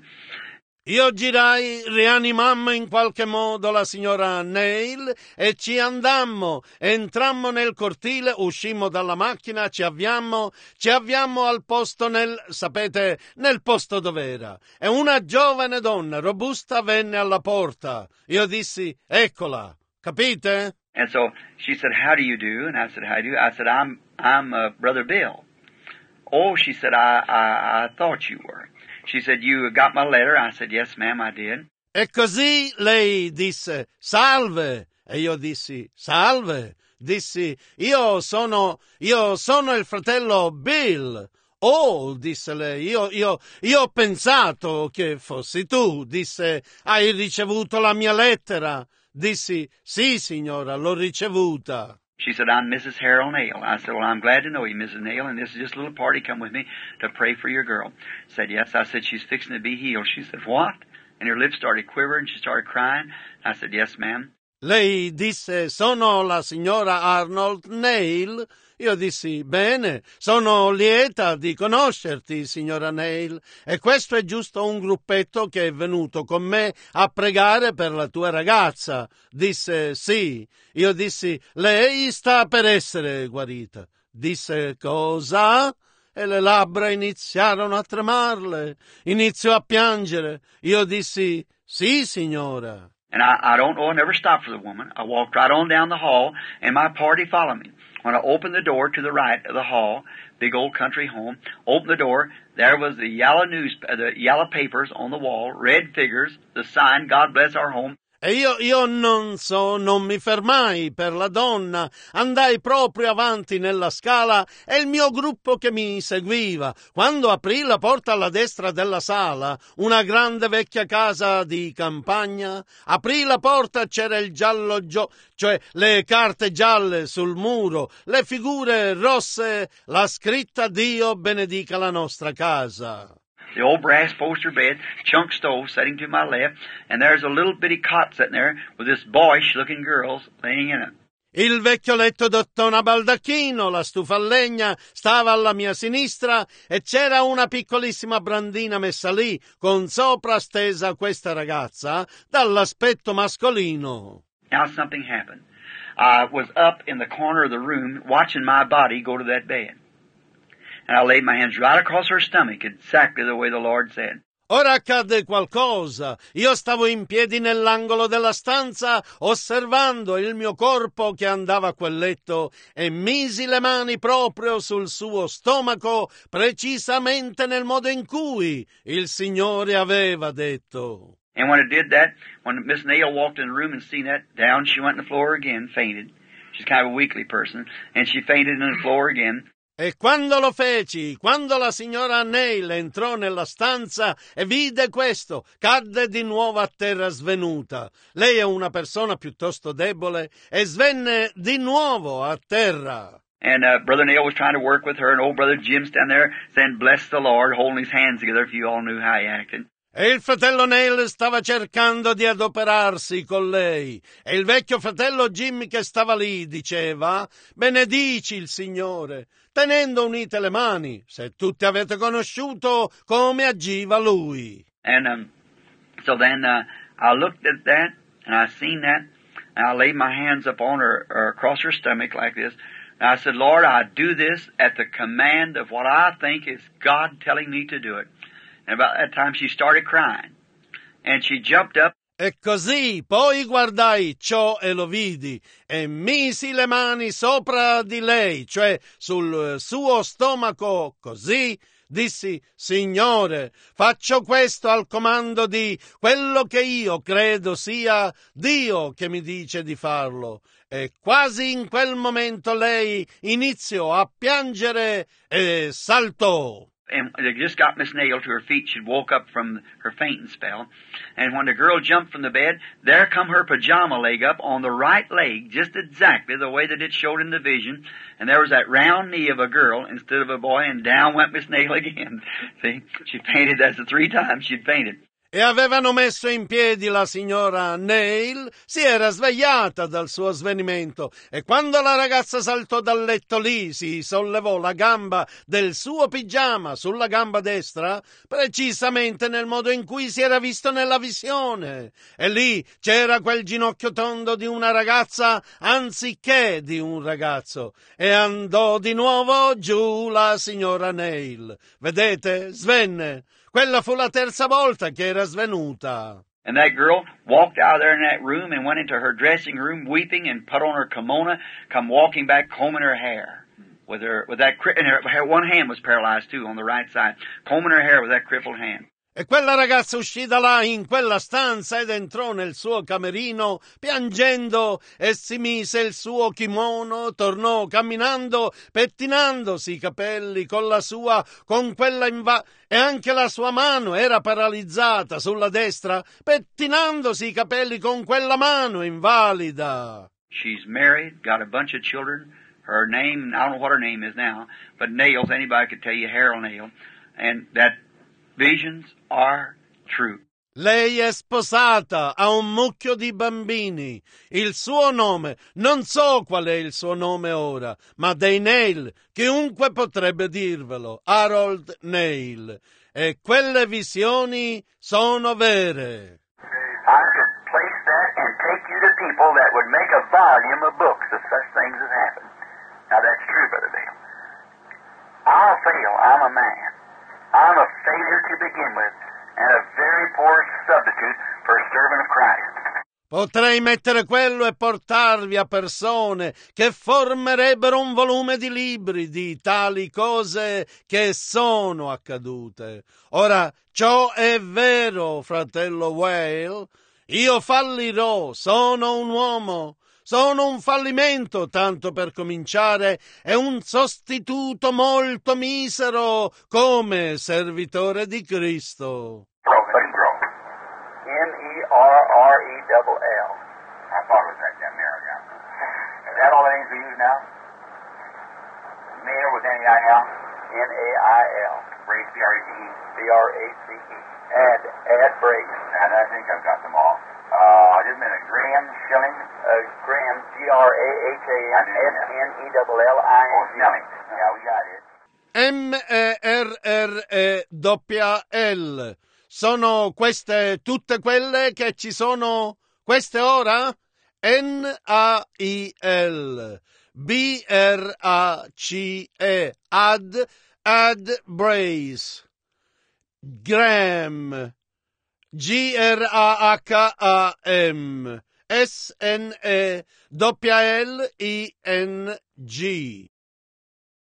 Io girai, rianimammo in qualche modo la signora Nail e ci andammo, entrammo nel cortile, uscimmo dalla macchina, ci avviammo al posto nel posto dov'era. E una giovane donna robusta venne alla porta. Io dissi: eccola, capite? And so she said, how do you do? And I said, how do you? I said, I'm Brother Bill. Oh, she said, I thought you were. She said, you got my letter? I said, yes, ma'am, I did. E così lei disse: salve. E io dissi: salve. Dissi: io sono il fratello Bill. Oh, disse lei, io ho pensato che fossi tu. Disse, hai ricevuto la mia lettera? Dissi, sì, signora, l'ho ricevuta. She said, I'm Mrs. Harold Nail. I said, well, I'm glad to know you, Mrs. Nail, and this is just a little party. Come with me to pray for your girl. Said, yes. I said, she's fixing to be healed. She said, what? And her lips started quivering. She started crying. I said, yes, ma'am. Lei disse, sono la signora Arnold Nail? Io dissi, bene, sono lieta di conoscerti, signora Nail, e questo è giusto un gruppetto che è venuto con me a pregare per la tua ragazza. Disse, sì. Io dissi, lei sta per essere guarita. Disse, cosa? E le labbra iniziarono a tremarle. Iniziò a piangere. Io dissi, sì, signora. And I don't know, I never stopped for the woman. I walked right on down the hall, and my party followed me. When I opened the door to the right of the hall, big old country home, opened the door, there was the yellow papers on the wall, red figures, the sign, God bless our home. E io non mi fermai per la donna, andai proprio avanti nella scala e il mio gruppo che mi seguiva. Quando aprì la porta alla destra della sala, una grande vecchia casa di campagna, aprì la porta, c'era il giallo, cioè le carte gialle sul muro, le figure rosse, la scritta Dio benedica la nostra casa. The old brass poster bed, chunk stove sitting to my left, and there's a little bitty cot sitting there with this boyish-looking girl laying in it. Il vecchio letto d'ottone a baldacchino, la stufa a legna, stava alla mia sinistra e c'era una piccolissima brandina messa lì, con sopra stesa questa ragazza, dall'aspetto mascolino. Now something happened. I was up in the corner of the room watching my body go to that bed. And I laid my hands right across her stomach, exactly the way the Lord said. Ora accadde qualcosa. Io stavo in piedi nell'angolo della stanza, osservando il mio corpo che andava a quel letto, e misi le mani proprio sul suo stomaco, precisamente nel modo in cui il Signore aveva detto. And when it did that, when Miss Nail walked in the room and seen that, down she went on the floor again, fainted. She's kind of a weakly person, and she fainted on the floor again. E quando lo feci, quando la signora Nail entrò nella stanza e vide questo, cadde di nuovo a terra svenuta. Lei è una persona piuttosto debole e svenne di nuovo a terra. And Brother Nail was trying to work with her, and old Brother Jim standing there saying, bless the Lord, holding his hands together if you all knew how he acted. E il fratello Nail stava cercando di adoperarsi con lei. E il vecchio fratello Jim che stava lì diceva, benedici il Signore, tenendo unite le mani, se tutti avete conosciuto come agiva lui. And so then I looked at that, and I seen that, and I laid my hands upon her, or across her stomach like this, and I said, Lord, I do this at the command of what I think is God telling me to do it. And about that time she started crying. And she jumped up. E così poi guardai ciò e lo vidi, e misi le mani sopra di lei, cioè sul suo stomaco, così dissi, Signore, faccio questo al comando di quello che io credo sia Dio che mi dice di farlo. E quasi in quel momento lei iniziò a piangere e saltò. And they just got Miss Nail to her feet. She'd woke up from her fainting spell. And when the girl jumped from the bed, there come her pajama leg up on the right leg, just exactly the way that it showed in the vision. And there was that round knee of a girl instead of a boy, and down went Miss Nail again. See, she fainted. That's the 3 times she'd fainted. E avevano messo in piedi la signora Nail, si era svegliata dal suo svenimento e quando la ragazza saltò dal letto lì si sollevò la gamba del suo pigiama sulla gamba destra, precisamente nel modo in cui si era visto nella visione. E lì c'era quel ginocchio tondo di una ragazza anziché di un ragazzo e andò di nuovo giù la signora Nail. Vedete? Svenne. Quella fu la terza volta che era svenuta. And that girl walked out of there in that room and went into her dressing room weeping and put on her kimono, come walking back combing her hair. And her one hand was paralyzed too on the right side, combing her hair with that crippled hand. E quella ragazza uscì da là in quella stanza ed entrò nel suo camerino piangendo e si mise il suo kimono, tornò camminando, pettinandosi i capelli con quella e anche la sua mano era paralizzata sulla destra, pettinandosi i capelli con quella mano invalida. She's married, got a bunch of children. Her name, I don't know what her name is now, but Nails, anybody could tell you, Harold Nail, and that visions are true. Lei è sposata, ha un mucchio di bambini. Il suo nome, non so qual è il suo nome ora, ma dei Nail, chiunque potrebbe dirvelo, Harold Nail. E quelle visioni sono vere. I could place that and take you to people that would make a volume of books if such things have happened. Now that's true, Brother Dale. I'll fail. I'm a man. I'm a failure to begin with, and a very poor substitute for a servant of Christ. Potrei mettere quello e portarvi a persone che formerebbero un volume di libri di tali cose che sono accadute. Ora, ciò è vero, fratello Whale. Io fallirò, sono un uomo. Sono un fallimento, tanto per cominciare, e un sostituto molto misero come servitore di Cristo. Merrell. I thought it was like that, Merrell, yeah. Is that all the names we use now? Nail with N-E-I-L? N-A-I-L. Brace, B-R-A-C-E. B-R-A-C-E. Add Brace. And I think I've got them all. Just a minute. Graham, Schilling. Graham, G-R-A-H-A-M, S-N-E-L-L-I-N-G. Oh, Snelling. Yeah, we got it. M-E-R-R-E-L. Sono queste tutte quelle che ci sono queste ora? N-A-I-L. B-R-A-C-E. Add Brace. Graham. G-R-A-H-A-M. S-N-E-L-L-I-N-G.